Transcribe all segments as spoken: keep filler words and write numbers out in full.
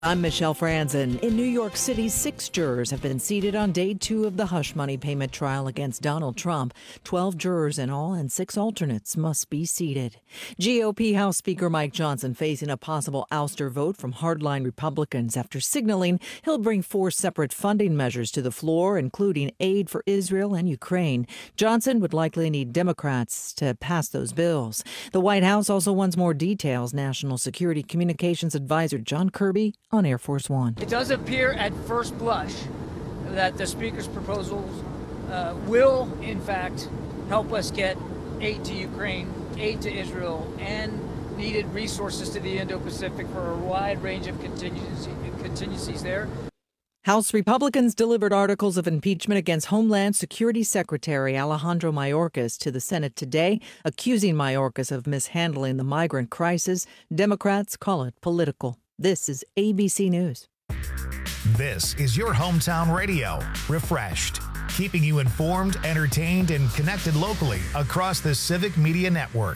I'm Michelle Franzen. In New York City, six jurors have been seated on day two of the hush money payment trial against Donald Trump. Twelve jurors in all and six alternates must be seated. G O P House Speaker Mike Johnson facing a possible ouster vote from hardline Republicans after signaling he'll bring four separate funding measures to the floor, including aid for Israel and Ukraine. Johnson would likely need Democrats to pass those bills. The White House also wants more details. National Security Communications Advisor John Kirby on Air Force One. It does appear at first blush that the Speaker's proposals uh, will, in fact, help us get aid to Ukraine, aid to Israel, and needed resources to the Indo-Pacific for a wide range of contingency, contingencies there. House Republicans delivered articles of impeachment against Homeland Security Secretary Alejandro Mayorkas to the Senate today, accusing Mayorkas of mishandling the migrant crisis. Democrats call it political. This is A B C News. This is your hometown radio, Refreshed, keeping you informed, entertained, and connected locally across the Civic Media Network.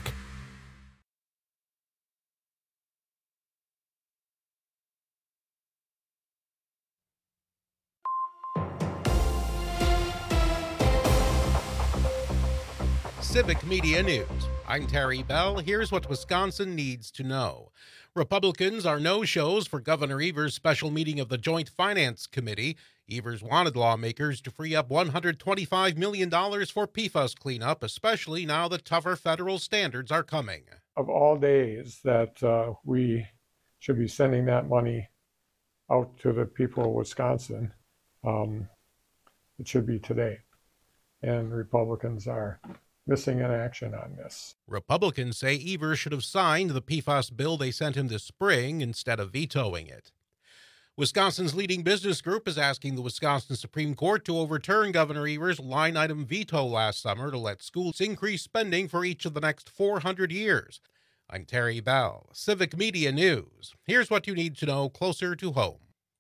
Civic Media News. I'm Terry Bell. Here's what Wisconsin needs to know. Republicans are no-shows for Governor Evers' special meeting of the Joint Finance Committee. Evers wanted lawmakers to free up one hundred twenty-five million dollars for P FAS cleanup, especially now that tougher federal standards are coming. Of all days that uh, we should be sending that money out to the people of Wisconsin, um, it should be today. And Republicans are missing in action on this. Republicans say Evers should have signed the P FAS bill they sent him this spring instead of vetoing it. Wisconsin's leading business group is asking the Wisconsin Supreme Court to overturn Governor Evers' line-item veto last summer to let schools increase spending for each of the next four hundred years. I'm Terry Bell, Civic Media News. Here's what you need to know closer to home.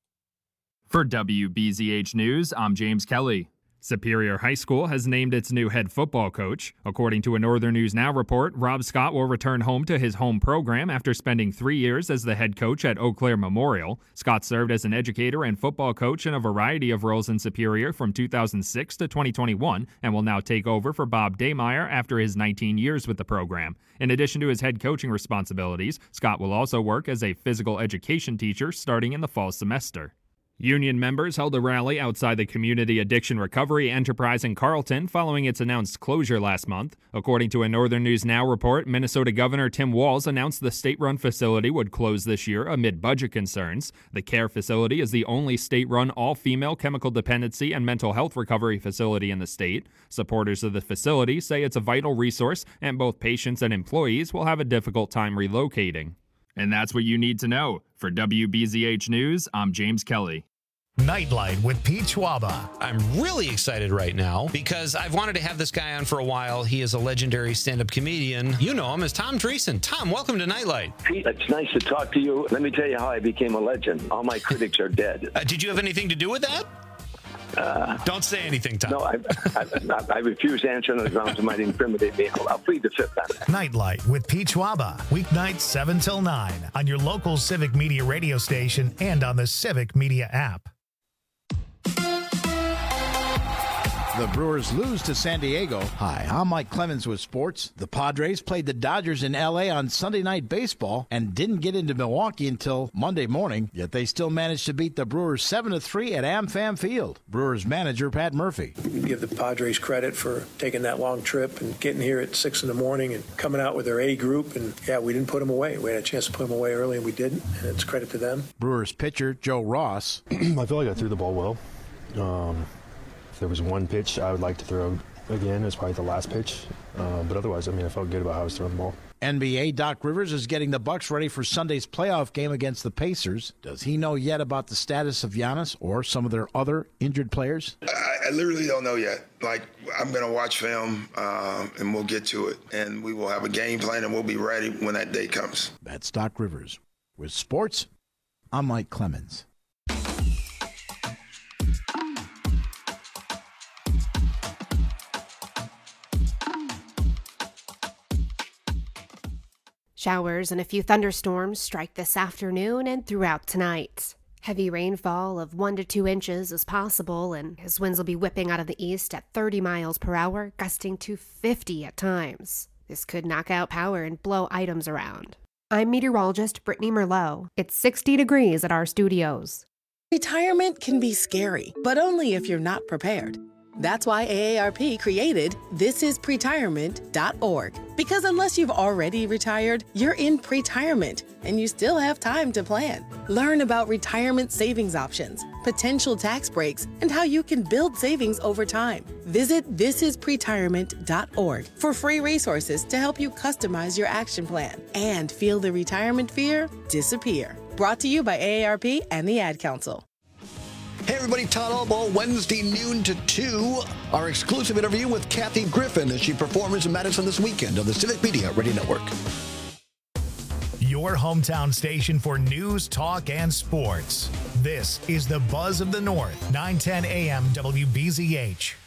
For W B Z H News, I'm James Kelly. Superior High School has named its new head football coach. According to a Northern News Now report, Rob Scott will return home to his home program after spending three years as the head coach at Eau Claire Memorial. Scott served as an educator and football coach in a variety of roles in Superior from two thousand six to twenty twenty-one and will now take over for Bob Daymeyer after his nineteen years with the program. In addition to his head coaching responsibilities, Scott will also work as a physical education teacher starting in the fall semester. Union members held a rally outside the Community Addiction Recovery Enterprise in Carlton following its announced closure last month. According to a Northern News Now report, Minnesota Governor Tim Walz announced the state-run facility would close this year amid budget concerns. The care facility is the only state-run all-female chemical dependency and mental health recovery facility in the state. Supporters of the facility say it's a vital resource, and both patients and employees will have a difficult time relocating. And that's what you need to know. For W B Z H News, I'm James Kelly. Nightlight with Pete Schwaba. I'm really excited right now because I've wanted to have this guy on for a while. He is a legendary stand-up comedian. You know him as Tom Dreesen. Tom, welcome to Nightlight. Pete, it's nice to talk to you. Let me tell you how I became a legend. All my critics are dead. Uh, did you have anything to do with that? Uh, Don't say anything, Tom. No, I, I, I refuse to answer on the grounds it might incriminate me. I'll, I'll plead the fifth on that. Nightlight with Pete Schwaba. Weeknights seven till nine on your local Civic Media radio station and on the Civic Media app. The Brewers lose to San Diego. Hi, I'm Mike Clemens with sports. The Padres played the Dodgers in L A on Sunday Night Baseball and didn't get into Milwaukee until Monday morning, yet they still managed to beat the Brewers seven to three at AmFam Field. Brewers manager Pat Murphy. Give the Padres credit for taking that long trip and getting here at six in the morning and coming out with their A group. And, yeah, we didn't put them away. We had a chance to put them away early, and we didn't, and it's credit to them. Brewers pitcher Joe Ross. I feel like I threw the ball well. Um, if there was one pitch I would like to throw again, it's probably the last pitch. Uh, but otherwise, I mean, I felt good about how I was throwing the ball. N B A Doc Rivers is getting the Bucks ready for Sunday's playoff game against the Pacers. Does he know yet about the status of Giannis or some of their other injured players? I, I literally don't know yet. Like, I'm going to watch film, uh, and we'll get to it. And we will have a game plan, and we'll be ready when that day comes. That's Doc Rivers. With sports, I'm Mike Clemens. Showers and a few thunderstorms strike this afternoon and throughout tonight. Heavy rainfall of one to two inches is possible, and his winds will be whipping out of the east at thirty miles per hour, gusting to fifty at times. This could knock out power and blow items around. I'm meteorologist Brittany Merlot. It's sixty degrees at our studios. Retirement can be scary, but only if you're not prepared. That's why A A R P created this is pretirement dot org. Because unless you've already retired, you're in pretirement, and you still have time to plan. Learn about retirement savings options, potential tax breaks, and how you can build savings over time. Visit this is pretirement dot org for free resources to help you customize your action plan and feel the retirement fear disappear. Brought to you by A A R P and the Ad Council. Hey everybody, Todd Albaugh, Wednesday noon to two. Our exclusive interview with Kathy Griffin as she performs in Madison this weekend on the Civic Media Radio Network. Your hometown station for news, talk, and sports. This is the Buzz of the North, nine ten A M W B Z H.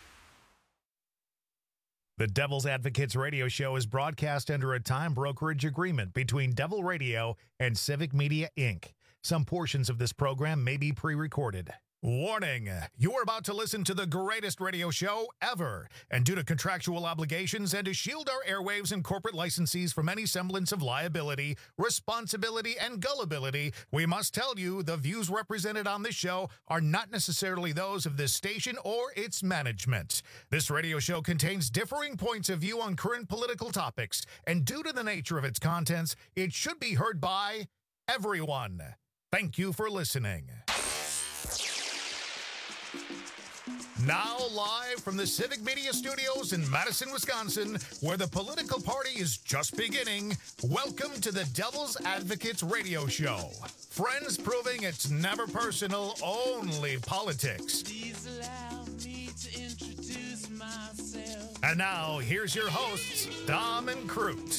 The Devil's Advocates radio show is broadcast under a time brokerage agreement between Devil Radio and Civic Media, Incorporated. Some portions of this program may be pre-recorded. Warning, you're about to listen to the greatest radio show ever. And due to contractual obligations and to shield our airwaves and corporate licensees from any semblance of liability, responsibility, and gullibility, we must tell you the views represented on this show are not necessarily those of this station or its management. This radio show contains differing points of view on current political topics, and due to the nature of its contents, it should be heard by everyone. Thank you for listening. Now live from the Civic Media Studios in Madison, Wisconsin, where the political party is just beginning, welcome to the Devil's Advocates radio show. Friends proving it's never personal, only politics. Please allow me to introduce myself. And now, here's your hosts, Dom and Crute.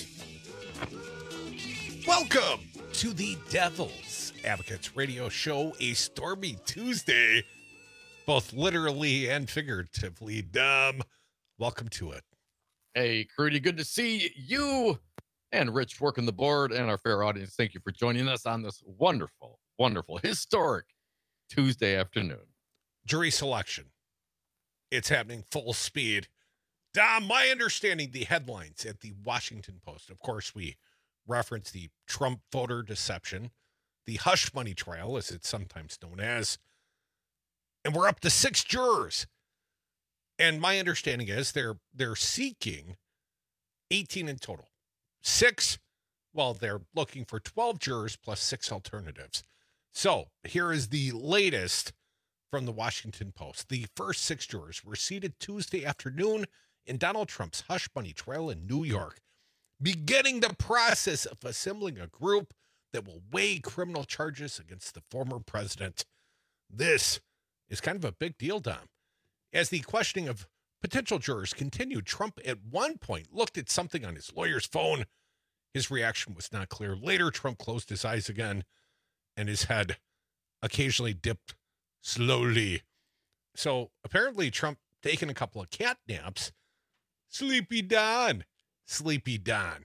Welcome to the Devil's Advocates radio show, a stormy Tuesday, both literally and figuratively. Dom, welcome to it. Hey, Crudy, good to see you and Rich working the board and our fair audience. Thank you for joining us on this wonderful, wonderful, historic Tuesday afternoon. Jury selection. It's happening full speed. Dom, my understanding, the headlines at the Washington Post, of course, we reference the Trump voter deception, the hush money trial, as it's sometimes known as, and we're up to six jurors. And my understanding is they're they're seeking eighteen in total. Six, well, they're looking for twelve jurors plus six alternatives. So here is the latest from the Washington Post. The first six jurors were seated Tuesday afternoon in Donald Trump's hush money trial in New York, beginning the process of assembling a group that will weigh criminal charges against the former president. This is kind of a big deal, Dom. As the questioning of potential jurors continued, Trump at one point looked at something on his lawyer's phone. His reaction was not clear. Later, Trump closed his eyes again, and his head occasionally dipped slowly. So apparently Trump taking a couple of cat naps. Sleepy Don. Sleepy Don.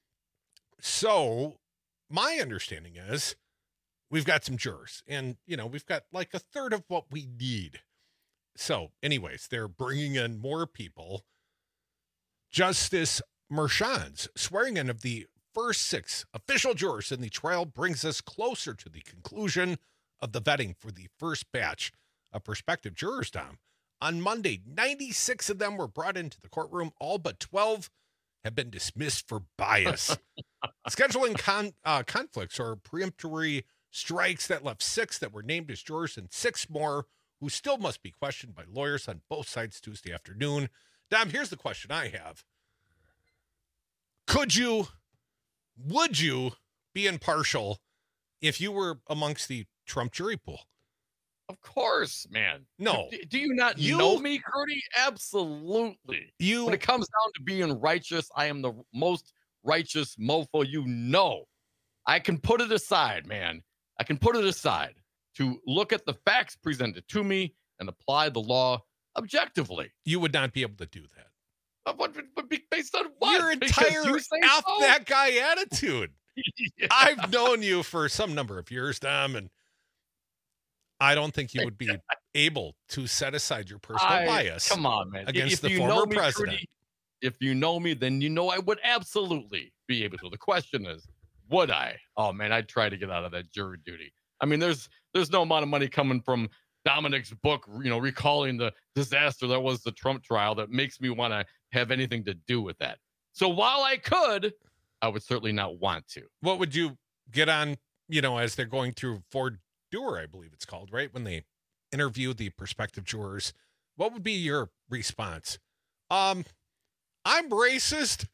So my understanding is we've got some jurors, and, you know, we've got like a third of what we need. So anyways, they're bringing in more people. Justice Merchan's swearing in of the first six official jurors in the trial brings us closer to the conclusion of the vetting for the first batch of prospective jurors, Dom. On Monday, ninety-six of them were brought into the courtroom. All but twelve have been dismissed for bias. Scheduling con- uh, conflicts or preemptory strikes that left six that were named as jurors and six more who still must be questioned by lawyers on both sides Tuesday afternoon. Dom, here's the question I have. Could you, would you be impartial if you were amongst the Trump jury pool? Of course, man. No. Do, do you not you, know me, Crudy? Absolutely. You, when it comes down to being righteous, I am the most righteous mofo you know. I can put it aside, man. I can put it aside to look at the facts presented to me and apply the law objectively. You would not be able to do that. What, what, based on what? Your Because entire you say F so? that guy attitude. Yeah. I've known you for some number of years, Dom, and I don't think you would be able to set aside your personal I- bias. Come on, man. Against if the you former know me, president. Trudy, if you know me, then you know I would absolutely be able to. The question is, would I? Oh man, I'd try to get out of that jury duty. I mean, there's there's no amount of money coming from Dominic's book, you know, recalling the disaster that was the Trump trial that makes me want to have anything to do with that. So while I could, I would certainly not want to. What would you get on, you know, as they're going through Ford Doer, I believe it's called, right? When they interview the prospective jurors, what would be your response? Um, I'm racist.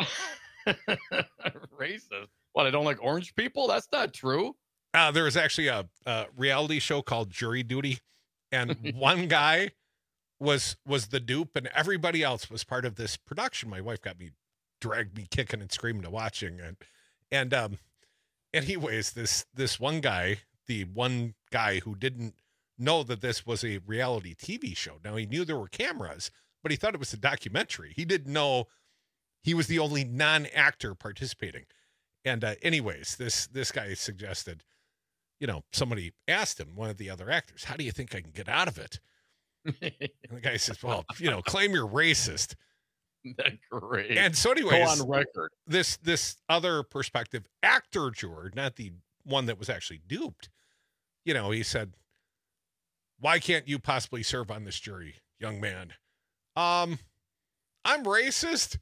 Racist? What, I don't like orange people? That's not true. Uh, there was actually a, a reality show called Jury Duty, and one guy was was the dupe, and everybody else was part of this production. My wife got me, dragged me kicking and screaming to watching, and and um, anyways, this this one guy, the one guy who didn't know that this was a reality T V show. Now he knew there were cameras, but he thought it was a documentary. He didn't know he was the only non-actor participating. And uh, anyways, this this guy suggested, you know, somebody asked him, one of the other actors, how do you think I can get out of it? And the guy says, well, you know, claim you're racist. That's great. And so anyways, go on record. This this other perspective actor juror, not the one that was actually duped, you know, he said, why can't you possibly serve on this jury, young man? Um, I'm racist.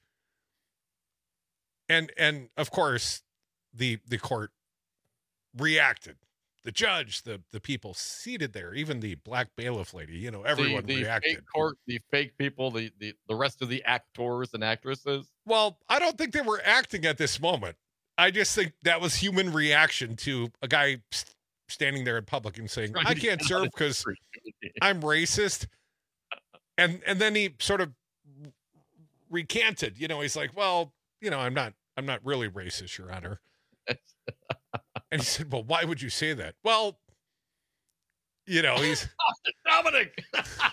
And and of course, the the court reacted. The judge, the the people seated there, even the black bailiff lady, you know, everyone the, the reacted. Fake court, the fake people, the, the the rest of the actors and actresses. Well, I don't think they were acting at this moment. I just think that was human reaction to a guy st- standing there in public and saying, I can't serve because I'm racist. And and then he sort of recanted, you know, he's like, well, you know, I'm not, I'm not really racist, Your Honor. And he said, well, why would you say that? Well, you know, he's Dominic.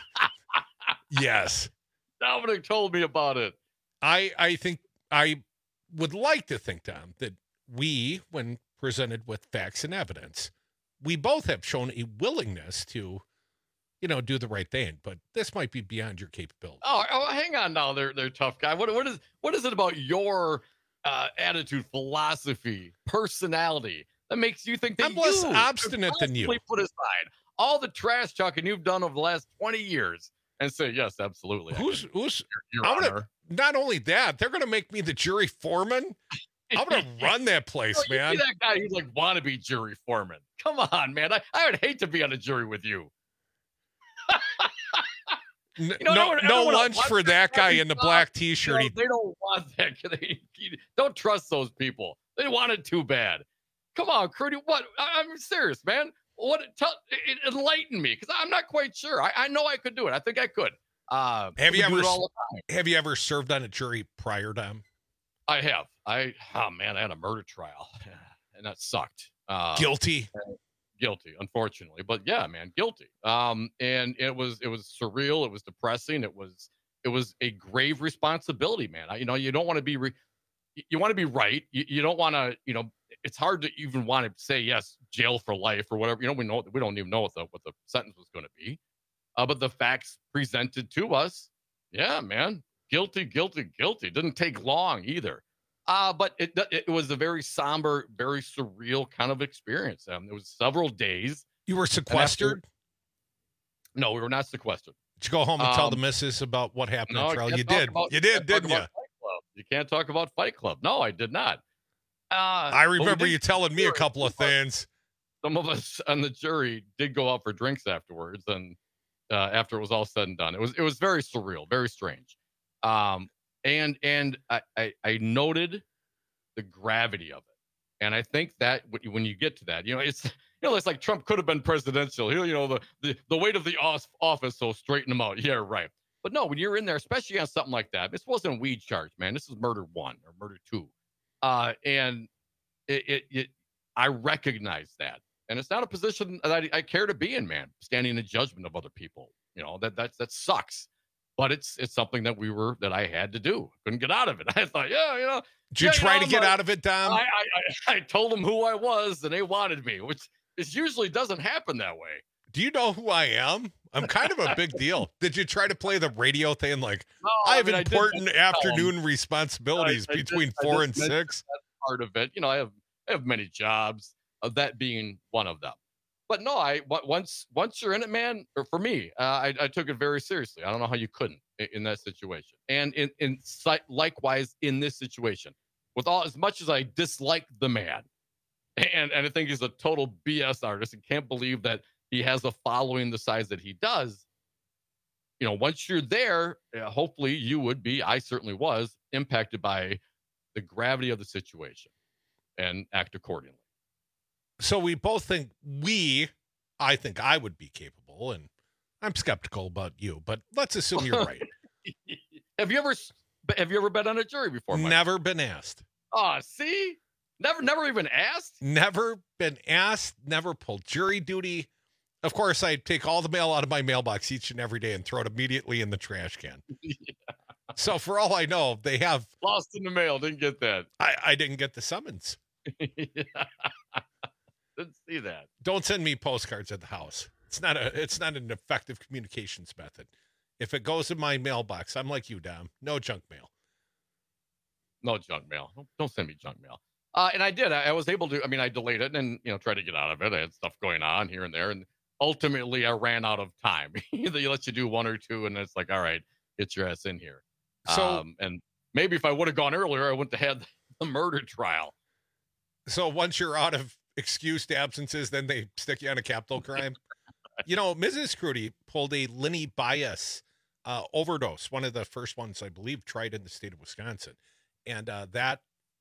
Yes. Dominic told me about it. I, I think I would like to think, Tom, that we, when presented with facts and evidence, we both have shown a willingness to, you know, do the right thing, but this might be beyond your capability. Oh, oh hang on now, they're they're tough guy. What what is what is it about your uh, attitude, philosophy, personality that makes you think that I'm less you obstinate could than you. possibly put aside all the trash talking you've done over the last twenty years and say yes, absolutely. I Who's can, who's Your, I'm Your gonna, Honor. not only that, they're gonna make me the jury foreman. I'm gonna run that place, Oh, you man. see that guy who's like wannabe jury foreman. Come on, man. I, I would hate to be on a jury with you. N- You know, no, everyone- no everyone lunch wants for that guy in the stuff. black You T-shirt. know, He- they don't want that. They, don't trust those people. They want it too bad. Come on, Crudy. What? I, I'm serious, man. What? Tell, it, enlighten me, because I'm not quite sure. I, I know I could do it. I think I could. Uh, have you we do ever it all the time. have you ever served on a jury prior, Dom? I have. I oh man, I had a murder trial, and that sucked. Uh, Guilty. guilty, unfortunately, but yeah, man, guilty. Um, and it was it was surreal. It was depressing. It was it was a grave responsibility, man. I, you know, you don't want to be re- you want to be right. You, you don't want to, you know, it's hard to even want to say yes, jail for life or whatever. You know, we know we don't even know what the what the sentence was going to be. Uh, but the facts presented to us, yeah, man, guilty, guilty, guilty. Didn't take long either. Uh, but it it was a very somber, very surreal kind of experience. Um, it was several days. You were sequestered? After, no, we were not sequestered. Did you go home and tell Um, the missus about what happened No, at I trial? can't You talk did. about- You can't did, talk didn't you? about Fight Club. You can't talk about Fight Club. No, I did not. Uh, I but we remember did- you telling me a couple of things. Some of us on the jury did go out for drinks afterwards, and uh, after it was all said and done, it was it was very surreal, very strange. Um, and and I, I I noted the gravity of it, and I think that when you get to that, you know, it's you know, it's like Trump could have been presidential. You know, the the, the weight of the office, so straighten him out. Yeah, right. But no, when you're in there, especially on something like that, this wasn't a weed charge, man. This is murder one or murder two, uh, and it, it it I recognize that. And it's not a position that I, I care to be in, man, standing in the judgment of other people. You know, that that's, that sucks. but it's it's something that we were that I had to do. Couldn't get out of it. I thought, yeah, you know. Did you yeah, try you know, to get like, out of it, Dom? I, I, I, I told them who I was, and they wanted me, which is usually doesn't happen that way. Do you know who I am? I'm kind of a big deal. Did you try to play the radio thing like, no, I have I mean, important I afternoon responsibilities I, I between just, four just, and that, six? That's part of it. You know, I have I have many jobs, of that being one of them. But no, I once once you're in it, man, or for me, uh, I, I took it very seriously. I don't know how you couldn't in, in that situation. And in, in likewise in this situation, with all as much as I dislike the man, and, and I think he's a total B S artist and can't believe that he has a following the size that he does. You know, once you're there, uh, hopefully you would be, I certainly was, impacted by the gravity of the situation and act accordingly. So we both think we, I think I would be capable, and I'm skeptical about you, but let's assume you're right. Have you ever have you ever been on a jury before, Mike? Never been asked. Oh, see? Never, never even asked? Never been asked, never pulled jury duty. Of course, I take all the mail out of my mailbox each and every day and throw it immediately in the trash can. Yeah. So for all I know, they have... Lost in the mail, didn't get that. I, I didn't get the summons. Yeah. Didn't see that. Don't send me postcards at the house. It's not a. It's not an effective communications method. If it goes in my mailbox, I'm like you, Dom. No junk mail. No junk mail. Don't send me junk mail. Uh, and I did. I, I was able to. I mean, I delayed it and you know tried to get out of it. I had stuff going on here and there, and ultimately I ran out of time. They let you do one or two, and it's like, all right, get your ass in here. So, um, and maybe if I would have gone earlier, I wouldn't have had the murder trial. So once you're out of excused absences, then they stick you on a capital crime. You know, Missus Crudy pulled a Lenny Bias uh, overdose, one of the first ones, I believe, tried in the state of Wisconsin. And uh, that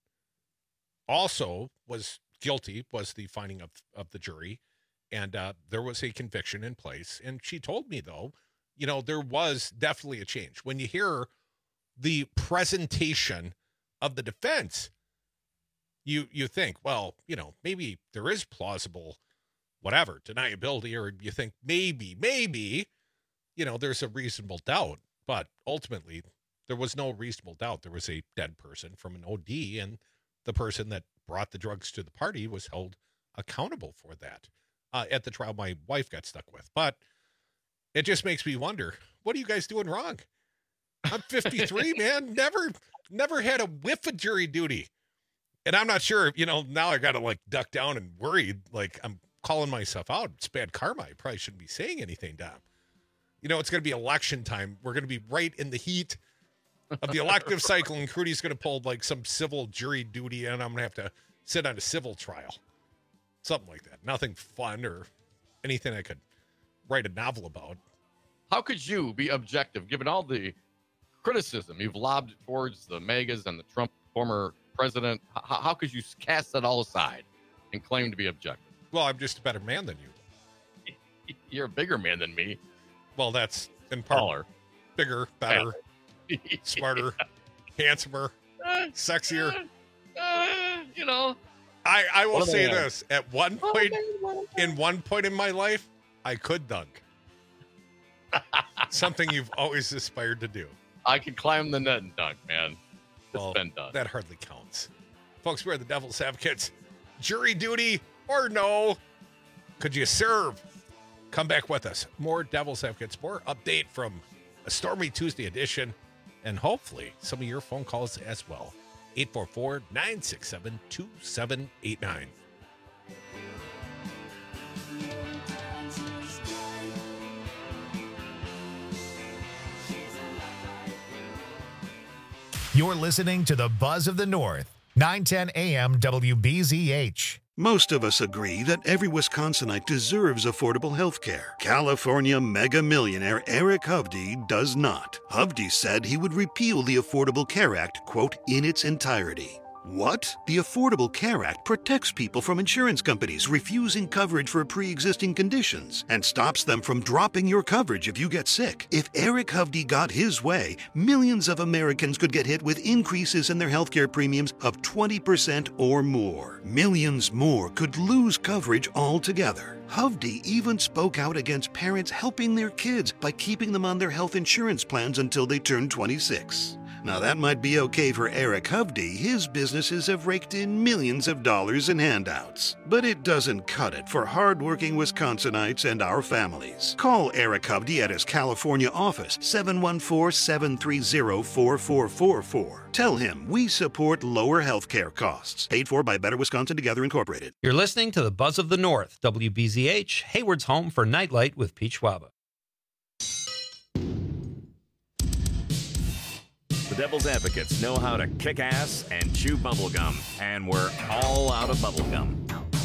also was guilty, was the finding of, of the jury. And uh, there was a conviction in place. And she told me, though, you know, there was definitely a change. When you hear the presentation of the defense, You you think, well, you know, maybe there is plausible, whatever, deniability, or you think maybe, maybe, you know, there's a reasonable doubt. But ultimately, there was no reasonable doubt. There was a dead person from an O D, and the person that brought the drugs to the party was held accountable for that. Uh, at the trial, my wife got stuck with. But it just makes me wonder, what are you guys doing wrong? I'm fifty-three, man. Never, never had a whiff of jury duty. And I'm not sure, you know, now I got to like duck down and worry, like I'm calling myself out. It's bad karma. I probably shouldn't be saying anything, Dom. You know, it's going to be election time. We're going to be right in the heat of the elective cycle, and Crudy's going to pull like some civil jury duty, and I'm going to have to sit on a civil trial. Something like that. Nothing fun or anything I could write a novel about. How could you be objective, given all the criticism you've lobbed towards the MAGAs and the Trump former president? How, how could you cast that all aside and claim to be objective? Well, I'm just a better man than you. You're a bigger man than me. Well, that's in part. Taller. Bigger, better, smarter, handsomer, uh, sexier. Uh, uh, you know. I, I will say this. At one point, in one point in my life, I could dunk. Something you've always aspired to do. I could climb the net and dunk, man. Well, been done. That hardly counts. Folks, we're the Devil's Advocates. Jury duty or no? Could you serve? Come back with us. More Devil's Advocates, more update from a stormy Tuesday edition, and hopefully some of your phone calls as well. eight four four, nine six seven, two seven eight nine. You're listening to the Buzz of the North, nine ten A M W B Z H. Most of us agree that every Wisconsinite deserves affordable health care. California mega millionaire Eric Hovde does not. Hovde said he would repeal the Affordable Care Act, quote, in its entirety. What? The Affordable Care Act protects people from insurance companies refusing coverage for pre-existing conditions and stops them from dropping your coverage if you get sick. If Eric Hovde got his way, millions of Americans could get hit with increases in their healthcare premiums of twenty percent or more. Millions more could lose coverage altogether. Hovde even spoke out against parents helping their kids by keeping them on their health insurance plans until they turn twenty-six. Now that might be okay for Eric Hovde. His businesses have raked in millions of dollars in handouts. But it doesn't cut it for hardworking Wisconsinites and our families. Call Eric Hovde at his California office, seven one four, seven three zero, four four four four. Tell him we support lower health care costs. Paid for by Better Wisconsin Together Incorporated. You're listening to the Buzz of the North, W B Z H, Hayward's home for Nightlight with Pete Schwaba. The Devil's Advocates know how to kick ass and chew bubblegum, and we're all out of bubblegum.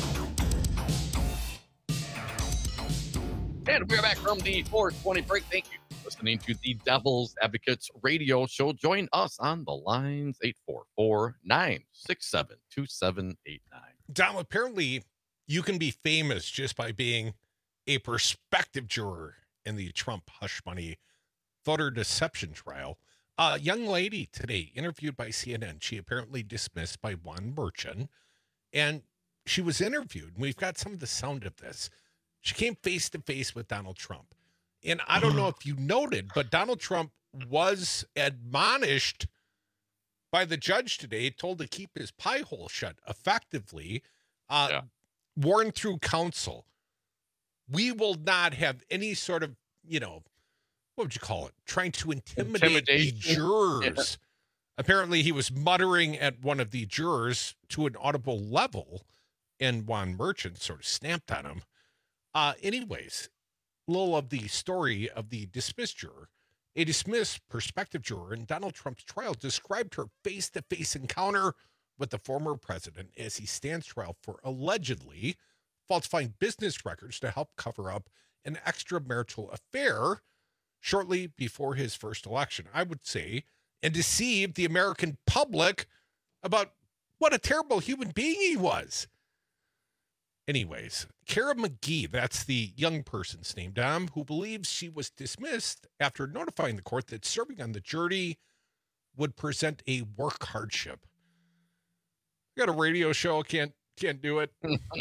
And we're back from the four twenty break. Thank you for listening to the Devil's Advocates radio show. Join us on the lines, eight four four, nine six seven, two seven eight nine. Dom, apparently you can be famous just by being a prospective juror in the Trump hush money voter deception trial. A young lady today interviewed by C N N. She apparently dismissed by Juan Merchan, and she was interviewed. And we've got some of the sound of this. She came face to face with Donald Trump. And I don't know if you noted, but Donald Trump was admonished by the judge today, told to keep his pie hole shut, effectively uh, yeah. warned through counsel. We will not have any sort of, you know, what would you call it? Trying to intimidate the jurors. Yeah. Apparently, he was muttering at one of the jurors to an audible level, and Juan Merchan sort of snapped on him. Uh, anyways, a little of the story of the dismissed juror. A dismissed prospective juror in Donald Trump's trial described her face-to-face encounter with the former president as he stands trial for allegedly falsifying business records to help cover up an extramarital affair shortly before his first election, I would say, and deceived the American public about what a terrible human being he was. Anyways, Kara McGee, that's the young person's name, Dom, who believes she was dismissed after notifying the court that serving on the jury would present a work hardship. I got a radio show, can't can't do it.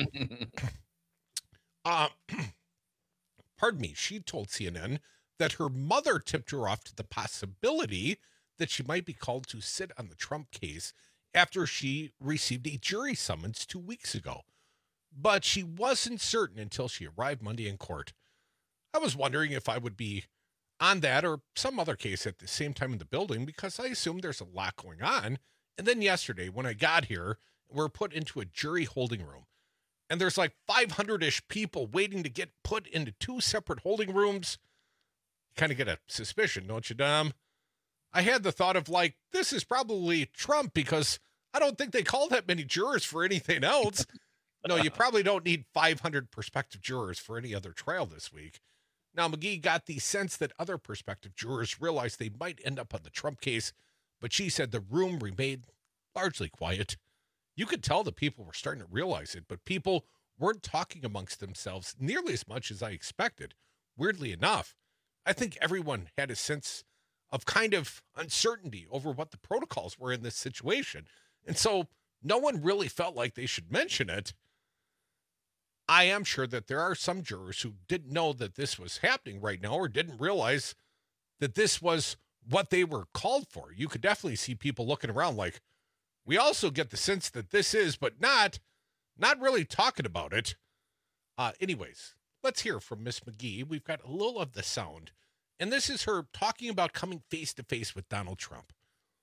uh, pardon me, she told C N N that her mother tipped her off to the possibility that she might be called to sit on the Trump case after she received a jury summons two weeks ago. But she wasn't certain until she arrived Monday in court. I was wondering if I would be on that or some other case at the same time in the building because I assumed there's a lot going on. And then yesterday when I got here, we're put into a jury holding room. And there's like five hundred-ish people waiting to get put into two separate holding rooms. You kind of get a suspicion, don't you, Dom? I had the thought of like, this is probably Trump because I don't think they call that many jurors for anything else. No, you probably don't need five hundred prospective jurors for any other trial this week. Now, McGee got the sense that other prospective jurors realized they might end up on the Trump case, but she said the room remained largely quiet. You could tell the people were starting to realize it, but people weren't talking amongst themselves nearly as much as I expected. Weirdly enough, I think everyone had a sense of kind of uncertainty over what the protocols were in this situation. And so no one really felt like they should mention it. I am sure that there are some jurors who didn't know that this was happening right now or didn't realize that this was what they were called for. You could definitely see people looking around like, we also get the sense that this is, but not, not really talking about it. Uh, anyways, let's hear from Miss McGee. We've got a little of the sound, and this is her talking about coming face to face with Donald Trump.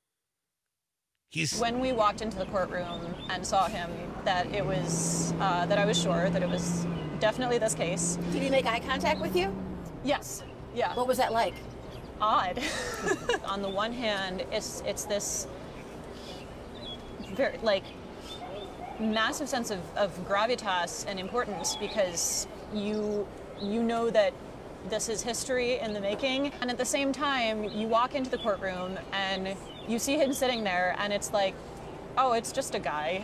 He's when we walked into the courtroom and saw him, that it was uh, that I was sure that it was definitely this case. Did he make eye contact with you? Yes. Yeah. What was that like? Odd. On the one hand, it's it's this very like massive sense of, of gravitas and importance because you you know that this is history in the making, and at the same time, you walk into the courtroom and you see him sitting there, and it's like, Oh, it's just a guy.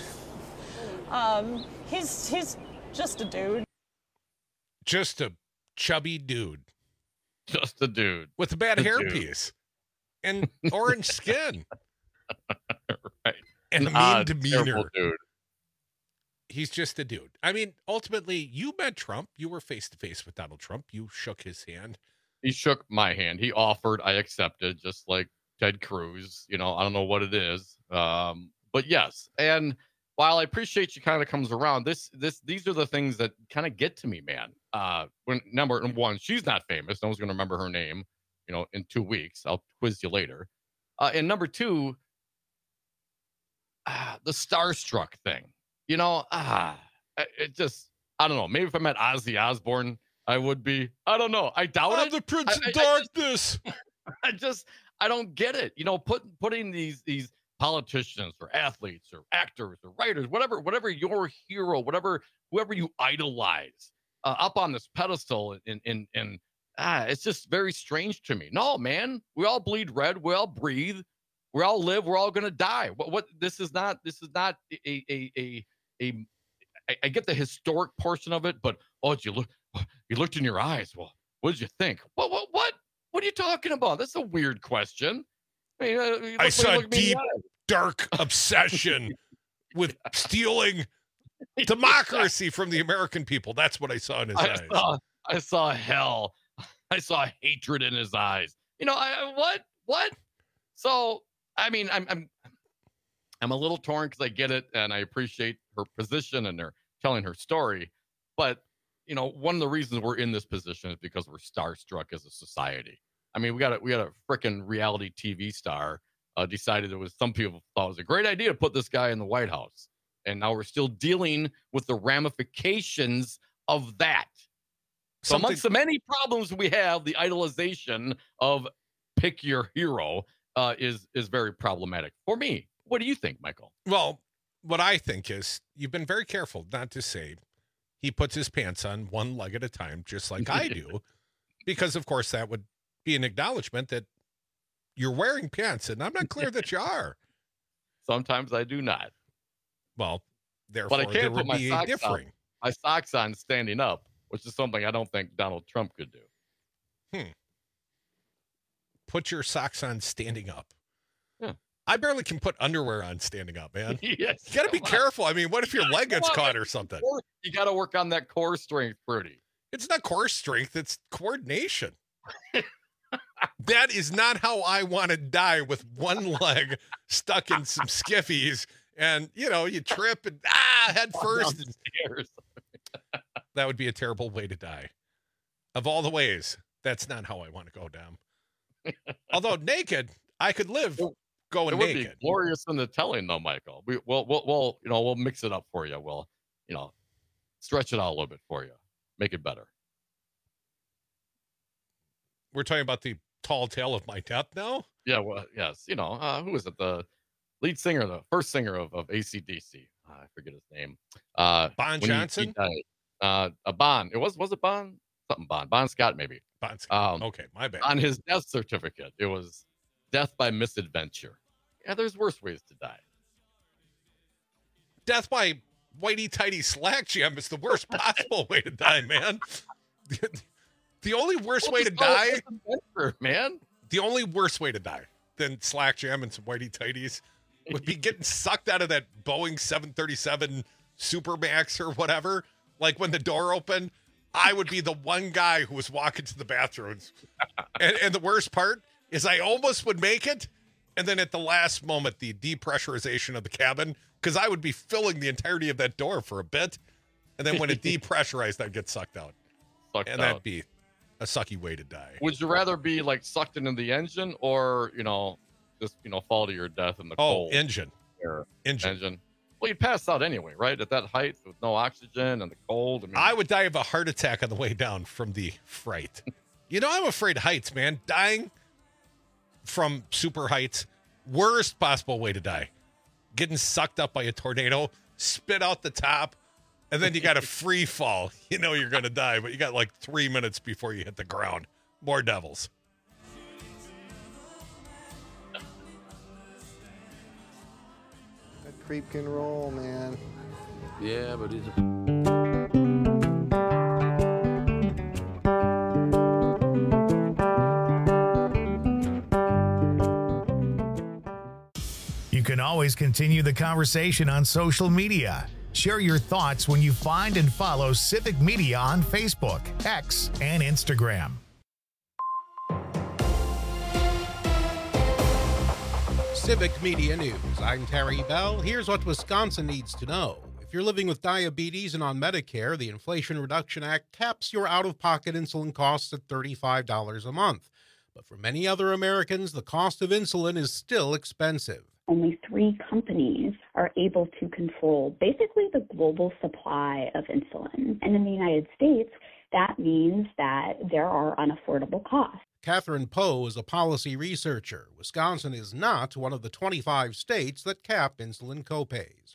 um, he's he's just a dude. Just a chubby dude. Just a dude. With a bad A hairpiece. And orange skin. Right. And An a mean odd, demeanor. terrible dude. He's just a dude. I mean, ultimately, you met Trump. You were face-to-face with Donald Trump. You shook his hand. He shook my hand. He offered. I accepted, just like Ted Cruz. You know, I don't know what it is. Um, but yes. And while I appreciate she kind of comes around, this, this, these are the things that kind of get to me, man. Uh, when number one, she's not famous. No one's going to remember her name, you know, in two weeks. I'll quiz you later. Uh, and number two, uh, the starstruck thing. You know, ah, it just, I don't know. Maybe if I met Ozzy Osbourne, I would be. I don't know. I doubt I'm it. the Prince I, of I, Darkness. I just, I just, I don't get it. You know, put, putting these these politicians or athletes or actors or writers, whatever, whatever your hero, whatever, whoever you idolize, uh, up on this pedestal, and and and ah, it's just very strange to me. No, man, we all bleed red. We all breathe. We all live. We're all gonna die. What? What? This is not. This is not a a a. A, I, I get the historic portion of it, but oh, did you look? You looked in your eyes. Well, what did you think? What? What? What? What are you talking about? That's a weird question. I mean, uh, you I look- saw look a me in the deep, eye. dark obsession with stealing democracy from the American people. That's what I saw in his I eyes. saw. I saw hell. I saw hatred in his eyes. You know, I what? What? So, I mean, I'm I'm I'm a little torn because I get it and I appreciate her position and her telling her story. But, you know, one of the reasons we're in this position is because we're starstruck as a society. I mean, we got a, we got a freaking reality T V star uh, decided it was, some people thought it was a great idea to put this guy in the White House. And now we're still dealing with the ramifications of that. So Something- amongst the many problems we have, the idolization of pick your hero uh, is is very problematic for me. What do you think, Michael? Well, what I think is you've been very careful not to say he puts his pants on one leg at a time, just like I do, because of course that would be an acknowledgement that you're wearing pants, and I'm not clear that you are. Sometimes I do not. Well, therefore, But I there can't would put my be a socks differing. on, my socks on standing up, which is something I don't think Donald Trump could do. Hmm. Put your socks on standing up. Yeah. I barely can put underwear on standing up, man. Yes, You got to be come on. careful. I mean, what if your leg gets Come on, caught man. or something? You got to work on that core strength, Fruity. It's not core strength, it's coordination. That is not how I want to die, with one leg stuck in some skiffies, and you know, you trip and ah, head first. And Downstairs. that would be a terrible way to die. Of all the ways, that's not how I want to go down. Although naked, I could live going It would naked. be glorious in the telling, though, Michael. We, we'll, we'll, we'll, you know, we'll mix it up for you. We'll, you know, stretch it out a little bit for you, make it better. We're talking about the tall tale of my death now. Yeah, well, yes. You know, uh, who is it? The lead singer, the first singer of, of A C D C. Uh, I forget his name. Uh, Bon when he- Johnson? He, died. Uh, a Bon. It was was it Bon? Something Bon. Bon Scott, maybe. Bon Scott. Um, okay, my bad. On his death certificate, it was death by misadventure. Yeah, there's worse ways to die. Death by whitey tighty slack jam is the worst possible way to die, man. The only worst way to die, man. The only worst way to die than slack jam and some whitey tighties would be getting sucked out of that Boeing seven thirty-seven Supermax or whatever. Like when the door opened, I would be the one guy who was walking to the bathrooms. And, and the worst part is I almost would make it. And then at the last moment, the depressurization of the cabin, because I would be filling the entirety of that door for a bit. And then when it depressurized, I'd get sucked out. Sucked and out. that'd be a sucky way to die. Would you rather be like sucked into the engine, or you know, just you know, fall to your death in the Oh, cold? engine. Air? Engine. Engine. Well, you'd pass out anyway, right? At that height with no oxygen and the cold. I mean, I would die of a heart attack on the way down from the fright. You know, I'm afraid of heights, man. Dying from super heights, worst possible way to die. Getting sucked up by a tornado, spit out the top, and then you got a free fall. You know you're going to die, but you got like three minutes before you hit the ground. More devils. creep can roll, man. Yeah, but he's a... You can always continue the conversation on social media. Share your thoughts when you find and follow Civic Media on Facebook, X, and Instagram. Civic Media News. I'm Terry Bell. Here's what Wisconsin needs to know. If you're living with diabetes and on Medicare, the Inflation Reduction Act caps your out-of-pocket insulin costs at thirty-five dollars a month. But for many other Americans, the cost of insulin is still expensive. Only three companies are able to control basically the global supply of insulin. And in the United States, that means that there are unaffordable costs. Catherine Poe is a policy researcher. Wisconsin is not one of the twenty-five states that cap insulin copays.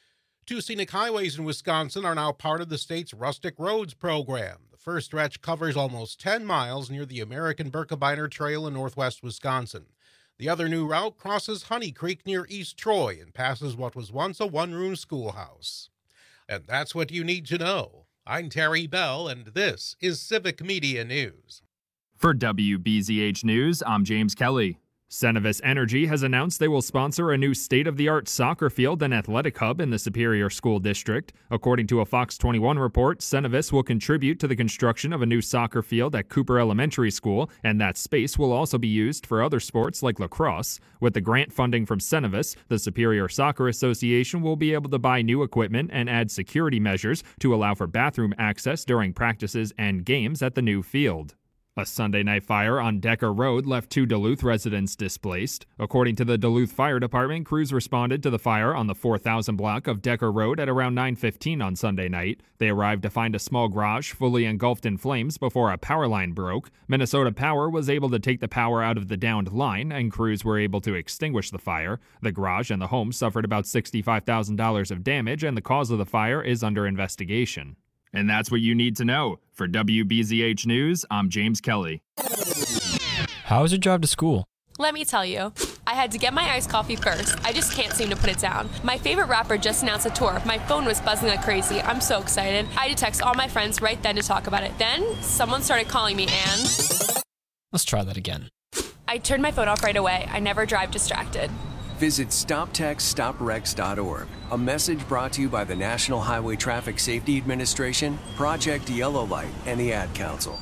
Two scenic highways in Wisconsin are now part of the state's Rustic Roads program. The first stretch covers almost ten miles near the American Birkebeiner Trail in northwest Wisconsin. The other new route crosses Honey Creek near East Troy and passes what was once a one-room schoolhouse. And that's what you need to know. I'm Terry Bell, and this is Civic Media News. For W B Z H News, I'm James Kelly. Cenovus Energy has announced they will sponsor a new state-of-the-art soccer field and athletic hub in the Superior School District. According to a Fox twenty-one report, Cenovus will contribute to the construction of a new soccer field at Cooper Elementary School, and that space will also be used for other sports like lacrosse. With the grant funding from Cenovus, the Superior Soccer Association will be able to buy new equipment and add security measures to allow for bathroom access during practices and games at the new field. A Sunday night fire on Decker Road left two Duluth residents displaced. According to the Duluth Fire Department, crews responded to the fire on the four thousand block of Decker Road at around nine fifteen on Sunday night. They arrived to find a small garage fully engulfed in flames before a power line broke. Minnesota Power was able to take the power out of the downed line, and crews were able to extinguish the fire. The garage and the home suffered about sixty-five thousand dollars of damage, and the cause of the fire is under investigation. And that's what you need to know. For W B Z H News, I'm James Kelly. How was your drive to school? Let me tell you. I had to get my iced coffee first. I just can't seem to put it down. My favorite rapper just announced a tour. My phone was buzzing like crazy. I'm so excited. I had to text all my friends right then to talk about it. Then, someone started calling me and... Let's try that again. I turned my phone off right away. I never drive distracted. Visit stop text stop wrecks dot org. A message brought to you by the National Highway Traffic Safety Administration, Project Yellow Light, and the Ad Council.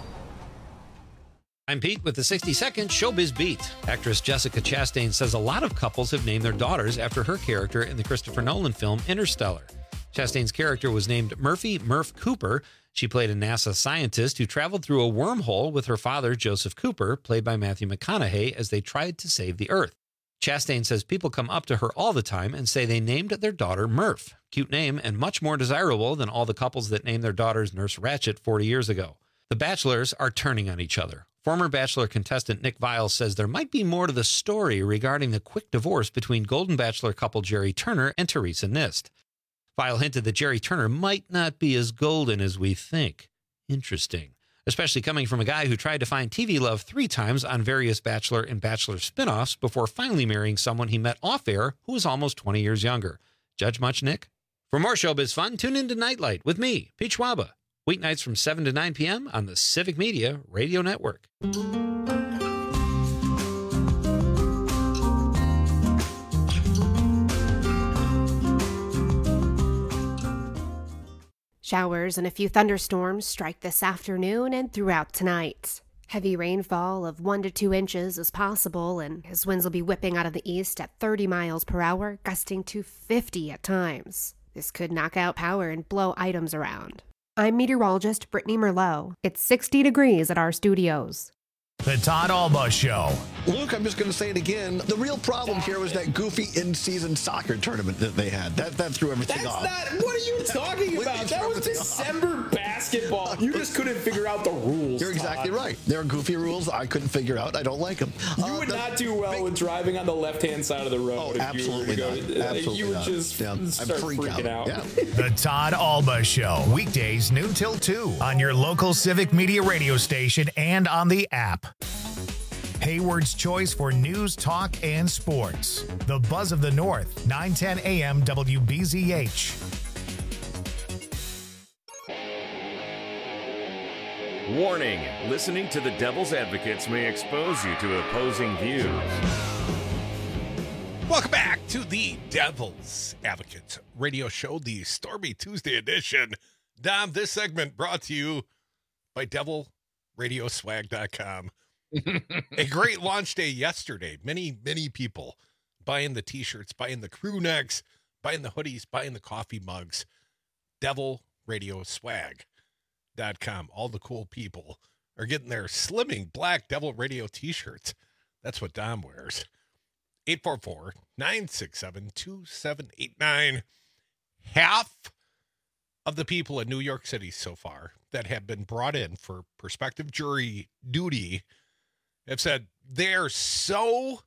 I'm Pete with the sixty second Showbiz Beat. Actress Jessica Chastain says a lot of couples have named their daughters after her character in the Christopher Nolan film Interstellar. Chastain's character was named Murphy Murph Cooper. She played a NASA scientist who traveled through a wormhole with her father, Joseph Cooper, played by Matthew McConaughey, as they tried to save the Earth. Chastain says people come up to her all the time and say they named their daughter Murph. Cute name and much more desirable than all the couples that named their daughters Nurse Ratched forty years ago. The Bachelors are turning on each other. Former Bachelor contestant Nick Viles says there might be more to the story regarding the quick divorce between Golden Bachelor couple Jerry Turner and Teresa Nist. Viles hinted that Jerry Turner might not be as golden as we think. Interesting. Especially coming from a guy who tried to find T V love three times on various Bachelor and Bachelor spinoffs before finally marrying someone he met off-air who was almost twenty years younger. Judge much, Nick? For more showbiz fun, tune in to Nightlight with me, Pete Schwaba. Weeknights from seven to nine p.m. on the Civic Media Radio Network. Showers and a few thunderstorms strike this afternoon and throughout tonight. Heavy rainfall of one to two inches is possible, and as winds will be whipping out of the east at thirty miles per hour, gusting to fifty at times. This could knock out power and blow items around. I'm meteorologist Brittany Merlot. It's sixty degrees at our studios. The Todd Alba Show. Luke, I'm just going to say it again. The real problem here was that goofy in-season soccer tournament that they had. That that threw everything That's off. Not, what are you talking about? That was December off. basketball. You just couldn't figure out the rules. You're exactly Todd. right. There are goofy rules I couldn't figure out. I don't like them. You uh, would the, not do well big, with driving on the left-hand side of the road. Oh, if absolutely you not. were to go, absolutely You would not. just yeah, start freak freaking out. out. Yeah. The Todd Alba Show. Weekdays noon till two on your local Civic Media radio station and on the app. Hayward's choice for news, talk, and sports. The Buzz of the North, nine ten A M W B Z H. Warning, listening to the Devil's Advocates may expose you to opposing views. Welcome back to the Devil's Advocates radio show, the Stormy Tuesday edition. Dom, this segment brought to you by devil radio swag dot com. A great launch day yesterday. Many, many people buying the t-shirts, buying the crew necks, buying the hoodies, buying the coffee mugs. devil radio swag dot com. All the cool people are getting their slimming black Devil Radio t-shirts. That's what Dom wears. eight four four, nine six seven, two seven eight nine. Half of the people in New York City so far that have been brought in for prospective jury duty have said they're so,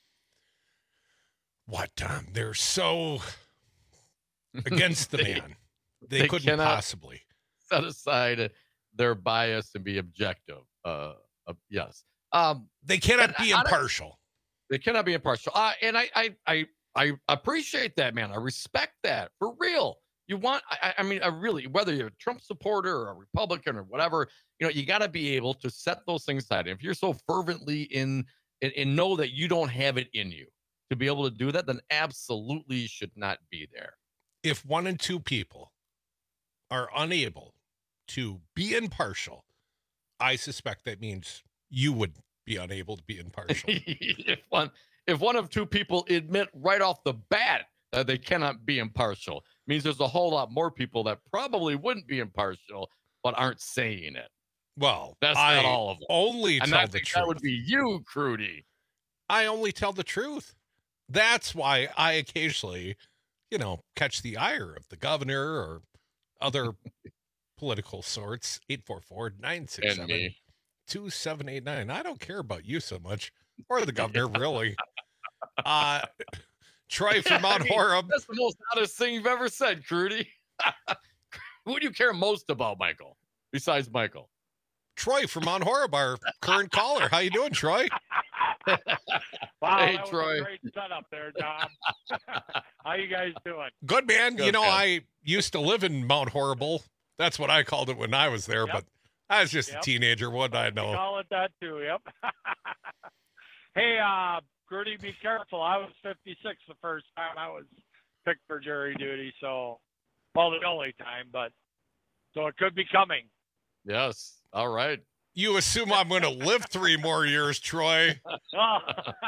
what, Tom? They're so against the they, man. They, they couldn't cannot possibly set aside their bias and be objective. Uh, uh yes. Um, they cannot be impartial. They cannot be impartial. Uh, and I, I, I, I appreciate that, man. I respect that for real. You want, I, I mean, I really, whether you're a Trump supporter or a Republican or whatever, you know, you got to be able to set those things aside. And if you're so fervently in, and, and know that you don't have it in you to be able to do that, then absolutely you should not be there. If one and two people are unable to be impartial, I suspect that means you would be unable to be impartial. if one, if one of two people admit right off the bat that they cannot be impartial, means there's a whole lot more people that probably wouldn't be impartial but aren't saying it. Well, that's I not all of them. Only and tell I the think truth. That would be you, Crudy. I only tell the truth. That's why I occasionally, you know, catch the ire of the governor or other political sorts. eight four four, nine six seven, two seven eight nine. I don't care about you so much, or the governor, really. Uh, Troy from Mount I mean, Horeb. That's the most honest thing you've ever said, Crudy. Who do you care most about, Michael, besides Michael? Troy from Mount Horeb, our current caller. How you doing, Troy? Wow, Hey, that Troy. was a great setup there, Dom. How you guys doing? Good, man. Good, you know, man. I used to live in Mount Horrible. That's what I called it when I was there, Yep. but I was just Yep. a teenager. What did I know? Call it that too, yep. Hey, uh, Gertie, be careful. I was fifty-six the first time I was picked for jury duty, so, well, the only time, but, so it could be coming. Yes. All right. You assume I'm going to live three more years, Troy. Oh.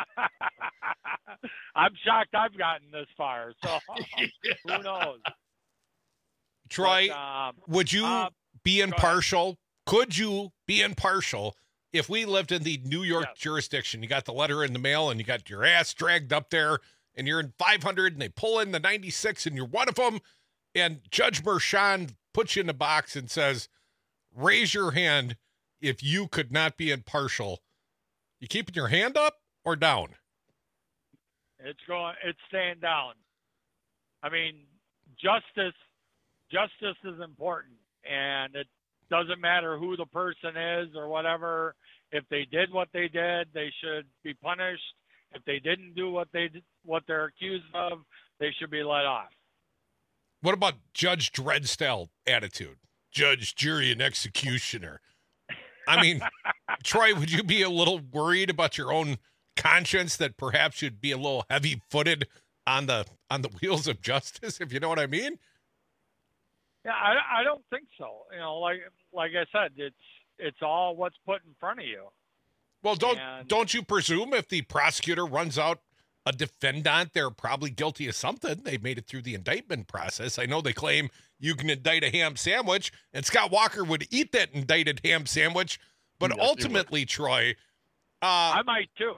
I'm shocked I've gotten this far, so who knows? Troy, But, um, would you uh, be impartial? Could you be impartial if we lived in the New York Yes. jurisdiction? You got the letter in the mail and you got your ass dragged up there and you're in five hundred and they pull in the ninety-six and you're one of them. And Judge Mershon puts you in the box and says, raise your hand if you could not be impartial. You keeping your hand up or down? It's going. It's staying down. I mean, justice. Justice is important, and it doesn't matter who the person is or whatever. If they did what they did, they should be punished. If they didn't do what they did, what they're accused of, they should be let off. What about Judge Dread-style attitude? Judge, jury, and executioner. I mean, Troy, would you be a little worried about your own conscience that perhaps you'd be a little heavy-footed on the on the wheels of justice, if you know what I mean? Yeah, I, I don't think so. You know, like like I said, it's it's all what's put in front of you. Well, don't And- don't you presume if the prosecutor runs out a defendant, they're probably guilty of something. They made it through the indictment process. I know they claim you can indict a ham sandwich, and Scott Walker would eat that indicted ham sandwich. But Yes, he would. ultimately, Troy, uh, I might too.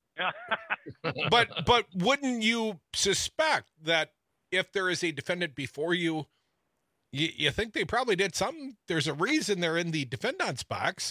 but but wouldn't you suspect that if there is a defendant before you, you, you think they probably did something? There's a reason they're in the defendant's box.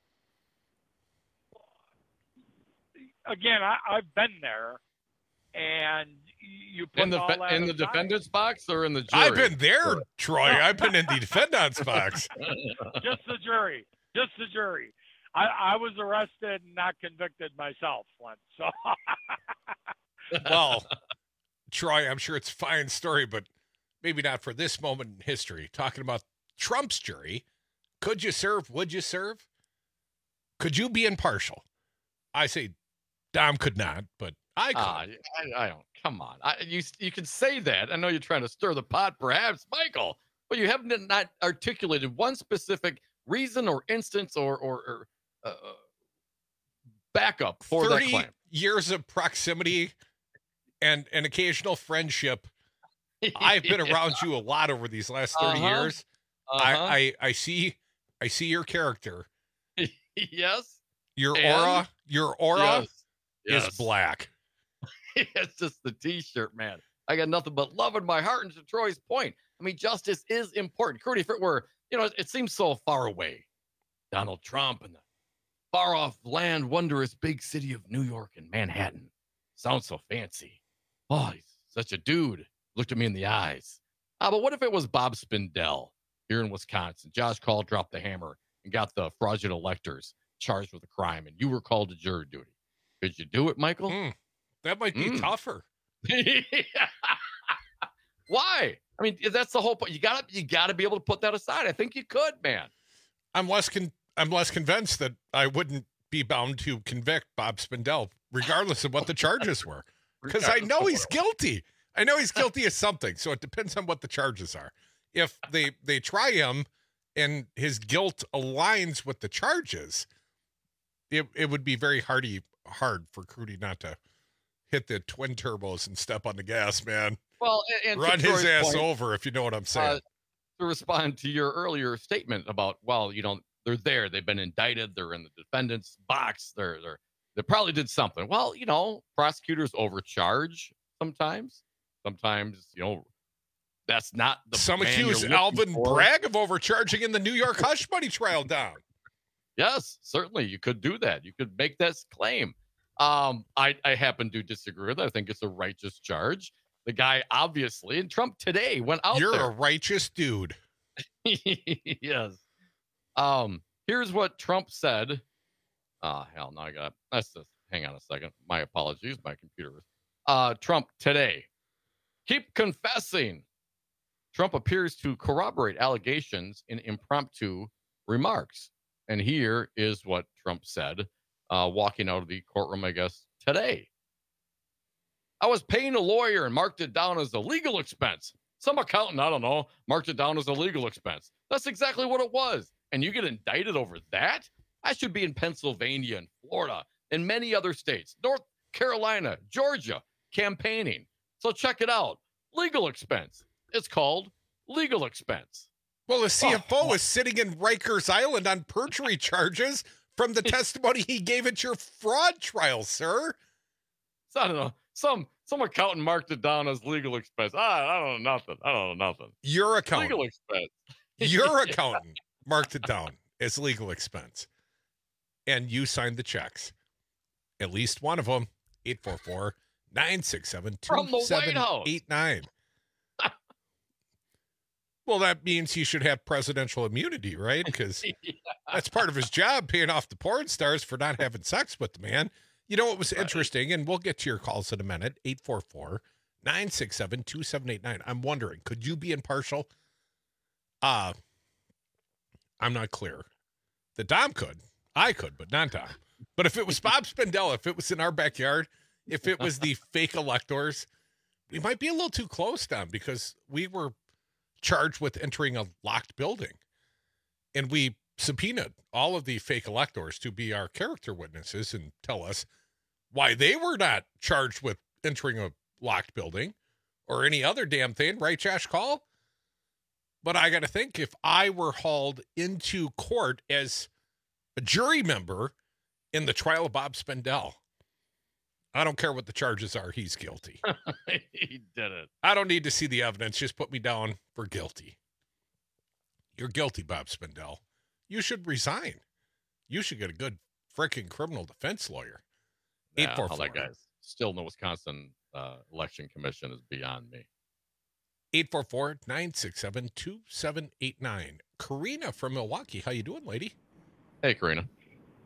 Again, I, I've been there, and you put In the all fe- that in the aside. defendant's box or in the jury? I've been there, Troy. I've been in the defendant's box. Just the jury. Just the jury. I, I was arrested and not convicted myself once. So, well, Troy, I'm sure it's a fine story, but maybe not for this moment in history. Talking about Trump's jury, could you serve? Would you serve? Could you be impartial? I say Dom could not, but I could. Uh, I, I don't. Come on. I, you you can say that. I know you're trying to stir the pot, perhaps, Michael, but you haven't not articulated one specific reason or instance or or, or uh, backup for that claim. Years of proximity and an occasional friendship. I've been around you a lot over these last thirty uh-huh. years. Uh-huh. I, I I see I see your character. Yes. Your and? aura, your aura yes. is Yes. black. It's just the T-shirt, man. I got nothing but love in my heart. And to Troy's point, I mean, justice is important. Crudy, if it were, you know, it seems so far away. Donald Trump and the far-off land, wondrous big city of New York and Manhattan. Sounds so fancy. Oh, he's such a dude. Looked at me in the eyes. Ah, but what if it was Bob Spindell here in Wisconsin? Josh Call dropped the hammer and got the fraudulent electors charged with a crime, and you were called to jury duty. Could you do it, Michael? Mm, that might be mm. tougher. Why? I mean, that's the whole point. You gotta, you gotta be able to put that aside. I think you could, man. I'm less con- I'm less convinced that I wouldn't be bound to convict Bob Spindell, regardless of what the charges were, because I know he's guilty. I know he's guilty of something, so it depends on what the charges are. If they they try him and his guilt aligns with the charges, it it would be very hardy hard for Crudy not to hit the twin turbos and step on the gas, man. Well, and run his ass point, over, if you know what I'm saying. Uh, to respond to your earlier statement about, well, you know, they're there, they've been indicted, they're in the defendant's box, they're they're they probably did something. Well, you know, prosecutors overcharge sometimes. Sometimes, you know, that's not the some accuse Alvin for. Bragg of overcharging in the New York hush money trial down. Yes, certainly you could do that. You could make that claim. Um, I, I happen to disagree with it. I think it's a righteous charge. The guy obviously, and Trump today went out You're there. a righteous dude. Yes. Um, here's what Trump said. Ah, oh, hell, no, I got, let's just hang on a second. My apologies. My computer was, uh, Trump today. Keep confessing. Trump appears to corroborate allegations in impromptu remarks. And here is what Trump said, uh, walking out of the courtroom, I guess, today. I was paying a lawyer and marked it down as a legal expense. Some accountant, I don't know, marked it down as a legal expense. That's exactly what it was. And you get indicted over that? I should be in Pennsylvania and Florida and many other states, North Carolina, Georgia, campaigning. So check it out. Legal expense. It's called legal expense. Well, the C F O oh. is sitting in Rikers Island on perjury charges from the testimony he gave at your fraud trial, sir. So, I don't know. Some some accountant marked it down as legal expense. I, I don't know nothing. I don't know nothing. Your accountant. Legal expense. Your accountant marked it down as legal expense. And you signed the checks. At least one of them. eight four four, nine six seven, two seven eight nine. Well, that means he should have presidential immunity, right? Because yeah. that's part of his job, paying off the porn stars for not having sex with the man. You know what was right. interesting, and we'll get to your calls in a minute, eight four four, nine six seven, two seven eight nine. I'm wondering, could you be impartial? Uh, I'm not clear. The Dom could. I could, but not Dom. But if it was Bob Spindell, if it was in our backyard, if it was the fake electors, we might be a little too close, Dom, because we were charged with entering a locked building. And we subpoenaed all of the fake electors to be our character witnesses and tell us why they were not charged with entering a locked building or any other damn thing, right, Josh Call? But I got to think, if I were hauled into court as a jury member in the trial of Bob Spindell, I don't care what the charges are, he's guilty. He did it. I don't need to see the evidence. Just put me down for guilty. You're guilty, Bob Spindell. You should resign. You should get a good freaking criminal defense lawyer. Yeah, eight four four. All that guys still in the Wisconsin uh, Election Commission is beyond me. eight four four, nine six seven, two seven eight nine. Karina from Milwaukee. How you doing, lady? Hey, Karina.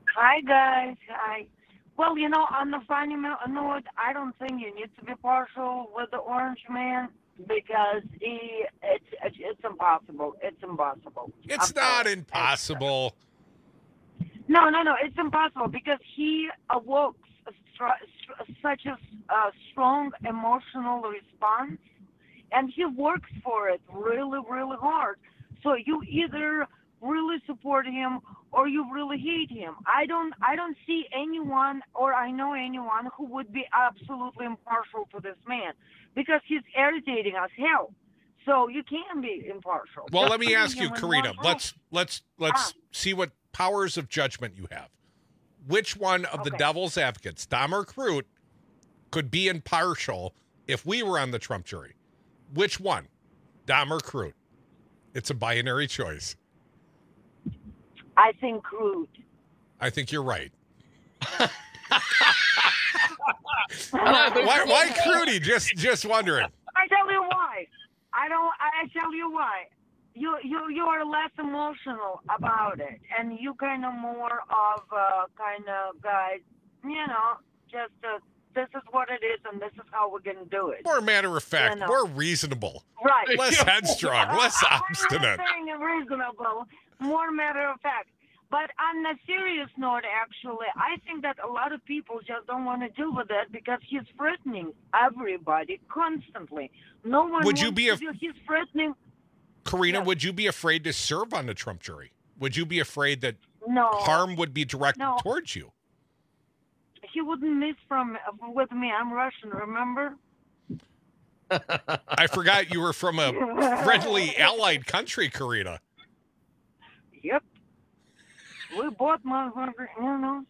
Hi, guys. Hi. Well, you know, on the funny note, I don't think you need to be partial with the Orange Man because he, it's, it's, it's impossible. It's impossible. It's I'm not sorry. impossible. No, no, no. It's impossible because he evokes a str- such a uh, strong emotional response, and he works for it really, really hard. So you either really support him or you really hate him. I don't, I don't see anyone, or I know anyone who would be absolutely impartial to this man because he's irritating as hell. So you can be impartial. Well, Just let me putting ask you, him in Karina. one room. Let's let's let's Ah. see what powers of judgment you have. Which one of the Okay. devil's advocates, Dom or Crute, could be impartial if we were on the Trump jury? Which one, Dom or Crute? It's a binary choice. I think Crute. I think you're right. I Why, why Crudy? Just just wondering. I tell you why. I don't. I tell you why. You you you are less emotional about it, and you kind of more of a kind of guy. You know, just uh, this is what it is, and this is how we're gonna do it. More matter of fact, You know. more reasonable. Right. Less headstrong, less obstinate. I'm not saying reasonable, more matter of fact. But on a serious note, actually, I think that a lot of people just don't want to deal with it because he's threatening everybody constantly. No one Would you wants be to a- do- He's threatening. Karina, would you be afraid to serve on the Trump jury? Would you be afraid that No. harm would be directed No. towards you? He wouldn't miss from with me. I'm Russian, remember? I forgot you were from a friendly allied country, Karina. Yep. We both motherfuckers, you know.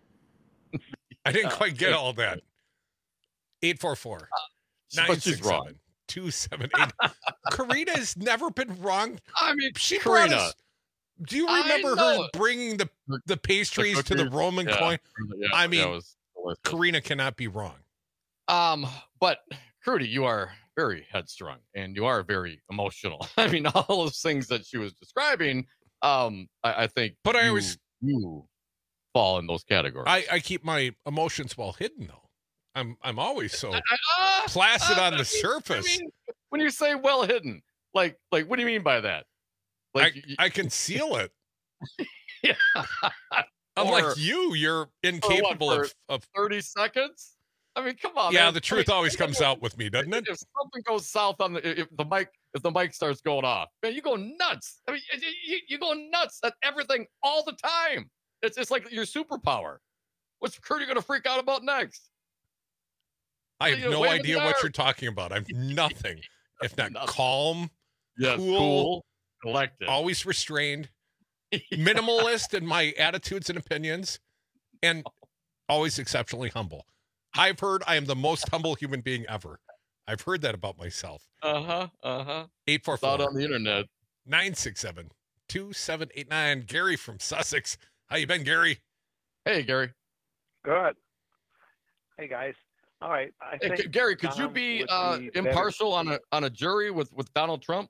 I didn't quite get all that. eight four four, nine but she's six wrong. seven, two seven eight. Karina has never been wrong. I mean, she brought Karina. us. Do you I remember her know. bringing the the pastries The to the cookies. Roman Yeah. coin? Yeah, I that mean, was delicious. Karina cannot be wrong. Um, but Crudy, you are very headstrong and you are very emotional. I mean, all those things that she was describing, um, I, I think But I you, always- you fall in those categories. I, I keep my emotions well hidden, though. I'm I'm always so Ah, placid ah, on I the mean- surface. I mean, when you say well hidden, like like what do you mean by that? Like I, I conceal it. yeah. Unlike Or- you, you're for what, incapable for of, of. thirty seconds. I mean, come on. Yeah, man. the truth Like, always comes out with me, doesn't it? If something goes south on the if the mic if the mic starts going off, man, you go nuts. I mean, you, you, you go nuts at everything all the time. It's it's like your superpower. What's Crudy going to freak out about next? I have You know, no wave in idea the what dark. you're talking about. I'm nothing if not Nothing. calm, Yes, cool, cool, collected. always restrained, minimalist in my attitudes and opinions, and always exceptionally humble. I've heard I am the most humble human being ever. I've heard that about myself. Uh huh. Uh huh. eight four It's out four, on the internet. nine six seven, two seven eight nine. Gary from Sussex. How you been, Gary? Hey, Gary. Good. Hey guys. All right. I Hey, think G- Gary, could you Don be would uh, be better- impartial on a on a jury with with Donald Trump?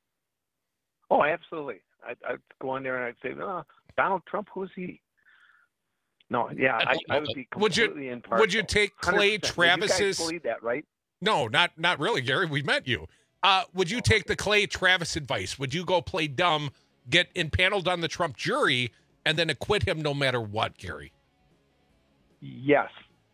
Oh, absolutely. I'd, I'd go in there and I'd say, no, Donald Trump, who's he? No, yeah, I, I would be Would you- completely impartial. would you take Clay one hundred percent. Travis's- You guys believe that, right? No, not not really, Gary. We met you. Uh, would you take the Clay Travis advice? Would you go play dumb, get impaneled on the Trump jury, and then acquit him no matter what, Gary? Yes.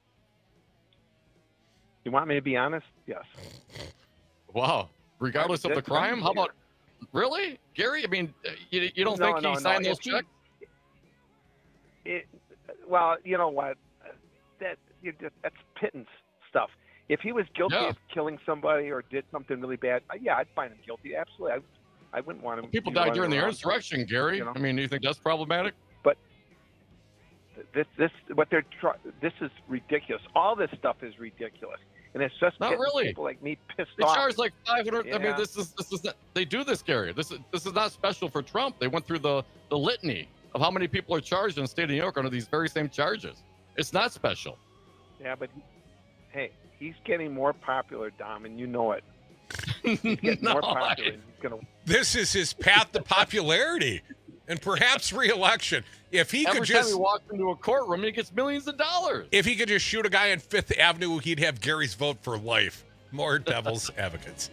You want me to be honest? Yes. Wow. Regardless of the That's what I'm crime, how here. about really, Gary? I mean, uh, you, you don't No, think no, he no. signed those If he- checks? It, well, you know what? That you just, that's pittance stuff. If he was guilty Yeah. of killing somebody or did something really bad, uh, yeah, I'd find him guilty. Absolutely, I, I wouldn't want him. People you know, died during the running around. insurrection, Gary. You know? I mean, do you think that's problematic? But this, this, what they're trying. This is ridiculous. All this stuff is ridiculous, and it's just Not getting really. people like me pissed They off. charged like five hundred. I mean, Yeah. this is this is not, they do this, Gary. This is this is not special for Trump. They went through the the litany of how many people are charged in the state of New York under these very same charges. It's not special. Yeah, but he, hey, he's getting more popular, Dom, and you know it. He's getting No, more I- popular. And he's gonna. This is his path to popularity. and perhaps re-election. If he Every could time just he walks into a courtroom, he gets millions of dollars. if he could just shoot a guy on Fifth Avenue, he'd have Gary's vote for life. More Devil's Advocates.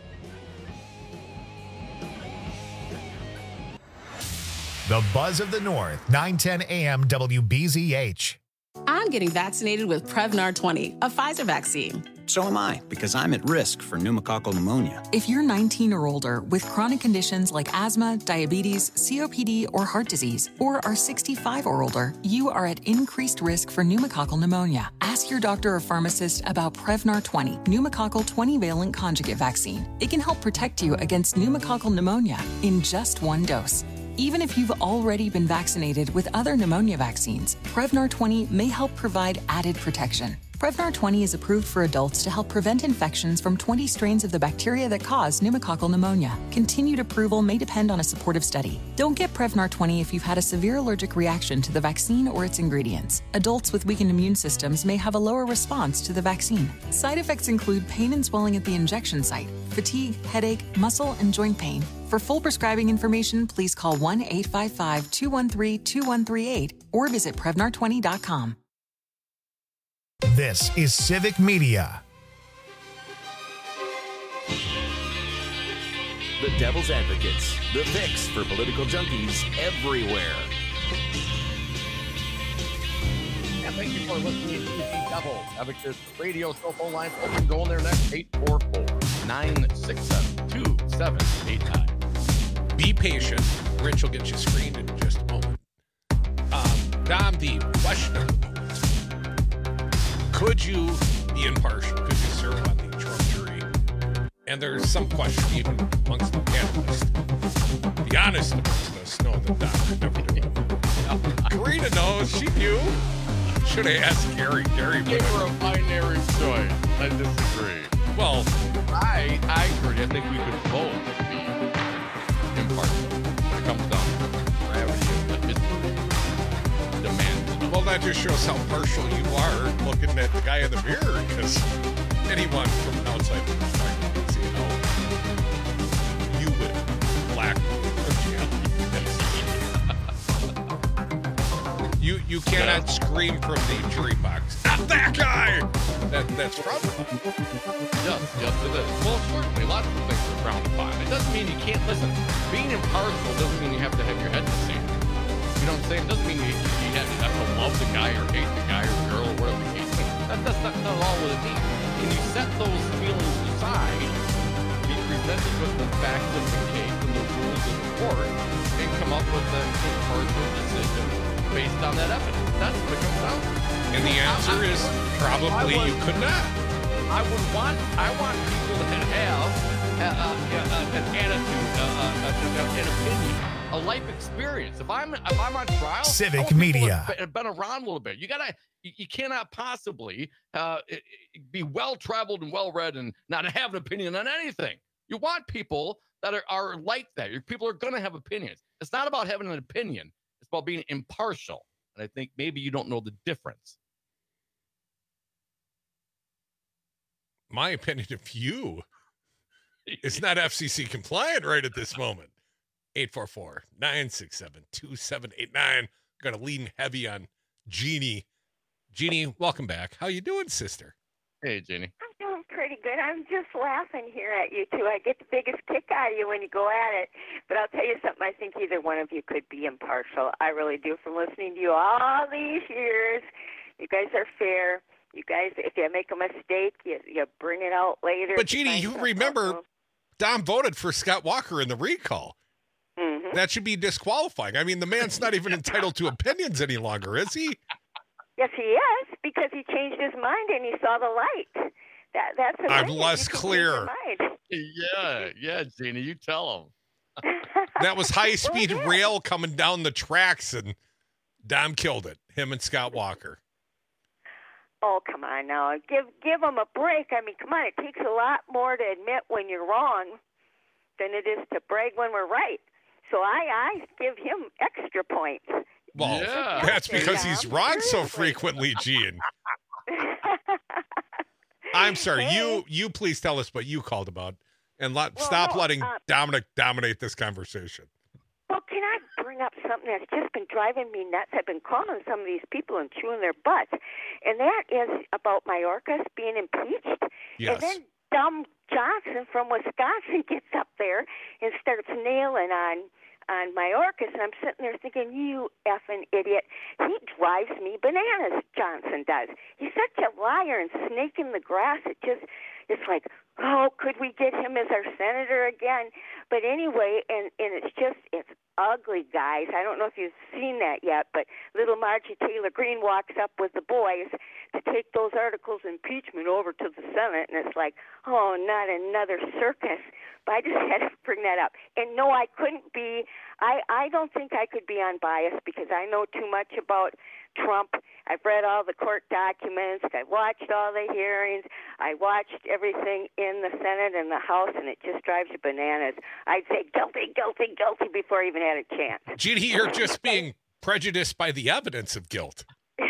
The Buzz of the North, nine ten A M W B Z H. I'm getting vaccinated with Prevnar twenty, a Pfizer vaccine. So am I, because I'm at risk for pneumococcal pneumonia. If you're nineteen or older with chronic conditions like asthma, diabetes, C O P D, or heart disease, or are sixty-five or older, you are at increased risk for pneumococcal pneumonia. Ask your doctor or pharmacist about Prevnar twenty, pneumococcal twenty-valent conjugate vaccine. It can help protect you against pneumococcal pneumonia in just one dose. Even if you've already been vaccinated with other pneumonia vaccines, Prevnar twenty may help provide added protection. Prevnar twenty is approved for adults to help prevent infections from twenty strains of the bacteria that cause pneumococcal pneumonia. Continued approval may depend on a supportive study. Don't get Prevnar twenty if you've had a severe allergic reaction to the vaccine or its ingredients. Adults with weakened immune systems may have a lower response to the vaccine. Side effects include pain and swelling at the injection site, fatigue, headache, muscle, and joint pain. For full prescribing information, please call one eight five five, two one three, two one three eight or visit Prevnar twenty dot com. This is Civic Media. The Devil's Advocates, the fix for political junkies everywhere. And thank you for listening to the Devil's Advocates radio. Cell phone lines open. Go in there next. eight four four, nine six seven, two seven eight nine. Be patient. Rich will get you screened in just a moment. Um, Dom, the question of the moment. Could you be impartial? Could you serve on the Trump jury? And there's some question even amongst the panelists. The honest amongst us know that Dom would never do it. Karina knows. She knew. Should have asked Gary. Gary would Give her a binary choice. I disagree. Well, I I agree. I think we could both be impartial. When it comes down to gravity of the history demand. Well, that just shows how partial you are looking at the guy in the mirror, because anyone from an outside perspective can see how you would lack impartiality. you you cannot scream from the jury box. Not that guy. That that's probably. Yes, yes, it is. Well, certainly, lots of things are frowned upon. It doesn't mean you can't listen. Being impartial doesn't mean you have to have your head in the sand. You know what I'm saying? It doesn't mean you, you, have, you have to love the guy or hate the guy or the girl or whatever the case is. That, that's not, not at all what it means. Can you set those feelings aside, be presented with the facts of the case and the rules of the court, and come up with an impartial decision based on that evidence? That's what it comes down to. And the answer is probably would, you could not. I would want I want people to have uh, uh, an attitude, uh, uh, an opinion, a life experience. If I'm if I'm on trial, Civic Media have been around a little bit. You gotta, you, you cannot possibly uh, be well traveled and well read and not have an opinion on anything. You want people that are, are like that. Your people are gonna have opinions. It's not about having an opinion. It's about being impartial. And I think maybe you don't know the difference. My opinion of you is not F C C compliant right at this moment. eight four four, nine six seven, two seven eight nine. Got to lean heavy on Jeannie. Jeannie, welcome back. How you doing, sister? Hey, Jeannie. I'm doing pretty good. I'm just laughing here at you two. I get the biggest kick out of you when you go at it. But I'll tell you something. I think either one of you could be impartial. I really do. From listening to you all these years, you guys are fair. You guys, if you make a mistake, you, you bring it out later. But, Jeannie, you remember out. Dom voted for Scott Walker in the recall. Mm-hmm. That should be disqualifying. I mean, the man's not even entitled to opinions any longer, is he? Yes, he is, because he changed his mind and he saw the light. That That's the I'm way less clear. Yeah, yeah, Jeannie, you tell him. That was high-speed well, yeah. rail coming down the tracks, and Dom killed it, him and Scott Walker. Oh, come on now. Give give them a break. I mean, come on. It takes a lot more to admit when you're wrong than it is to brag when we're right. So I, I give him extra points. Well, yeah. that's because he's wrong so frequently, Gene. I'm sorry. Hey. You you please tell us what you called about, and let, Well, stop no, letting uh, Dominic dominate this conversation. Well, can I bring up something that's just been driving me nuts. I've been calling some of these people and chewing their butts, and that is about Mayorkas being impeached. Yes. And then dumb Johnson from Wisconsin gets up there and starts nailing on on Mayorkas, and I'm sitting there thinking, you effing idiot. He drives me bananas, Johnson does. He's such a liar and snake in the grass. It just, it's like, oh, could we get him as our senator again? But anyway, and, and it's just, it's ugly, guys. I don't know if you've seen that yet, but little Margie Taylor Greene walks up with the boys to take those articles of impeachment over to the Senate, and it's like, oh, not another circus. But I just had to bring that up. And no, I couldn't be, I, I don't think I could be unbiased because I know too much about Trump. I've read all the court documents. I watched all the hearings. I watched everything in the Senate and the House, and it just drives you bananas. I'd say guilty, guilty, guilty before I even had a chance. Judy, you're just being prejudiced by the evidence of guilt.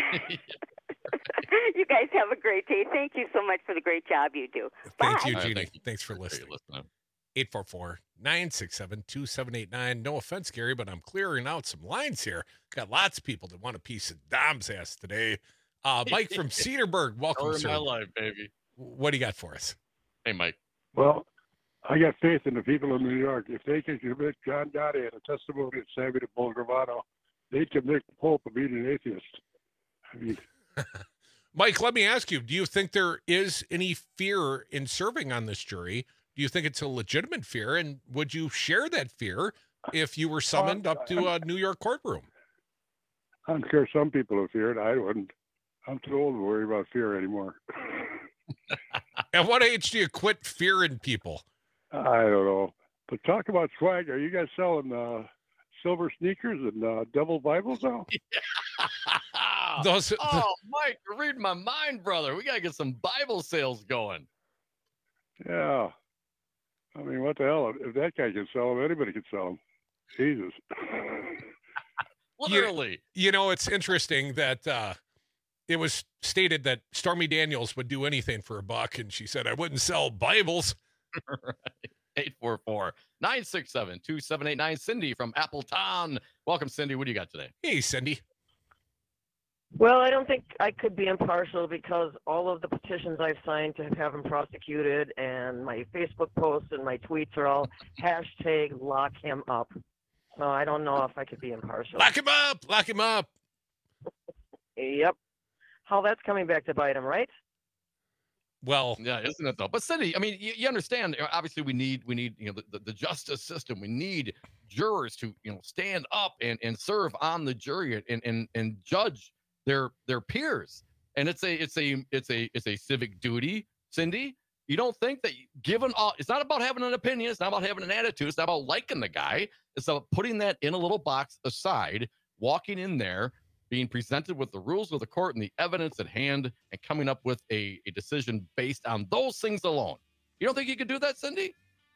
You guys have a great day. Thank you so much for the great job you do. Thank Bye. you, All right, Judy. thank you. Thanks for listening. listening. eight four four, nine six seven, two seven eight nine. No offense, Gary, but I'm clearing out some lines here. Got lots of people that want a piece of Dom's ass today. Uh, Mike from Cedarburg, welcome, Story sir. of my life, baby. What do you got for us? Hey, Mike. Well, I got faith in the people of New York. If they can convict John Gotti and a testimony of Sammy the Bull Gravano, they convict the Pope of being an atheist. I mean, Mike, let me ask you, do you think there is any fear in serving on this jury? Do you think it's a legitimate fear? And would you share that fear if you were summoned up to a New York courtroom? I'm sure some people have feared. I wouldn't. I'm too old to worry about fear anymore. At what age do you quit fearing people? I don't know. But talk about swag. Are you guys selling uh, silver sneakers and uh, devil Bibles now? Those, oh, Mike, you're reading my mind, brother. We got to get some Bible sales going. Yeah. I mean, what the hell? If that guy can sell them, anybody can sell them. Jesus. Literally. You, you know, it's interesting that uh, it was stated that Stormy Daniels would do anything for a buck, and she said, I wouldn't sell Bibles. Right. eight four four, nine six seven, two seven eight nine. Cindy from Appleton. Welcome, Cindy. What do you got today? Hey, Cindy. Well, I don't think I could be impartial because all of the petitions I've signed to have him prosecuted and my Facebook posts and my tweets are all hashtag lock him up. So I don't know if I could be impartial. Lock him up! Lock him up! Yep. How that's coming back to bite him, right? Well, yeah, isn't it though? But Cindy, I mean, you, you understand. Obviously, we need we need you know the, the, the justice system. We need jurors to you know stand up and, and serve on the jury and and and judge their their peers. And it's a it's a it's a it's a civic duty, Cindy. You don't think that given all, it's not about having an opinion, it's not about having an attitude, it's not about liking the guy. It's about putting that in a little box aside, walking in there, being presented with the rules of the court and the evidence at hand, and coming up with a, a decision based on those things alone. You don't think you could do that, Cindy?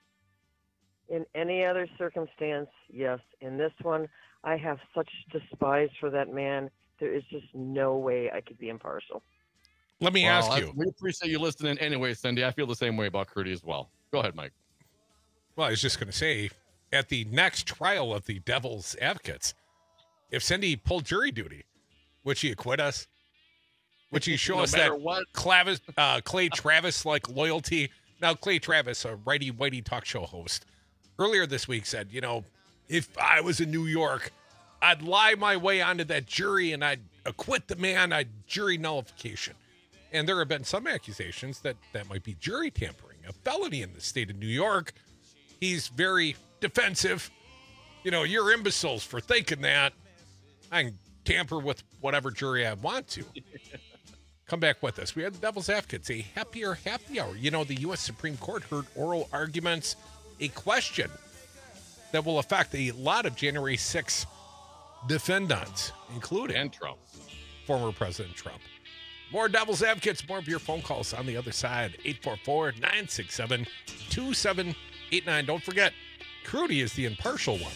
In any other circumstance, yes. In this one, I have such despise for that man. There is just no way I could be impartial. Let me well, ask I, you. We appreciate you listening anyway, Cindy. I feel the same way about Crudy as well. Go ahead, Mike. Well, I was just going to say, at the next trial of the devil's advocates, if Cindy pulled jury duty, would she acquit us? Would she show No us matter that what. Clavis, uh, Clay Travis-like loyalty? Now, Clay Travis, a righty-whitey talk show host, earlier this week said, you know, if I was in New York, I'd lie my way onto that jury and I'd acquit the man. I'd jury nullification. And there have been some accusations that that might be jury tampering, a felony in the state of New York. He's very defensive. You know, you're imbeciles for thinking that. I can tamper with whatever jury I want to. Come back with us. We had the Devil's Advocates, a happier happy hour. You know, the U S Supreme Court heard oral arguments, a question that will affect a lot of January sixth defendants, including and Trump, former President Trump. More Devil's Advocates, more of your phone calls on the other side. eight four four, nine six seven, two seven eight nine. Don't forget, Crudy is the impartial one.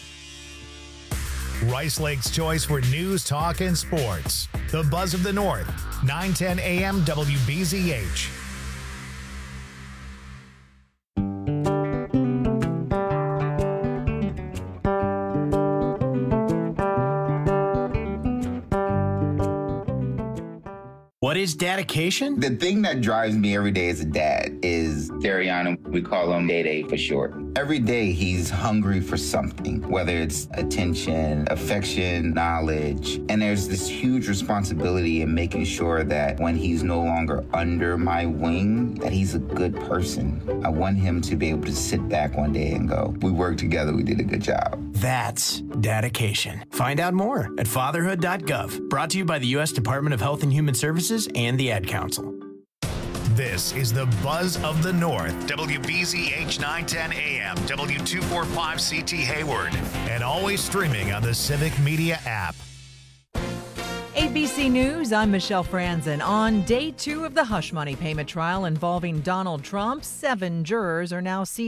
Rice Lake's choice for news, talk, and sports. The Buzz of the North, nine ten A M W B Z H. What is dedication? The thing that drives me every day as a dad is Dariana. We call him Day Day for short. Every day he's hungry for something, whether it's attention, affection, knowledge. And there's this huge responsibility in making sure that when he's no longer under my wing, that he's a good person. I want him to be able to sit back one day and go, we worked together, we did a good job. That's dedication. Find out more at fatherhood dot gov. Brought to you by the U S Department of Health and Human Services and the Ad Council. This is the Buzz of the North. W B Z H nine ten A M, W two forty-five C T Hayward, and always streaming on the Civic Media app. A B C News, I'm Michelle Franzen. On day two of the hush money payment trial involving Donald Trump, seven jurors are now seated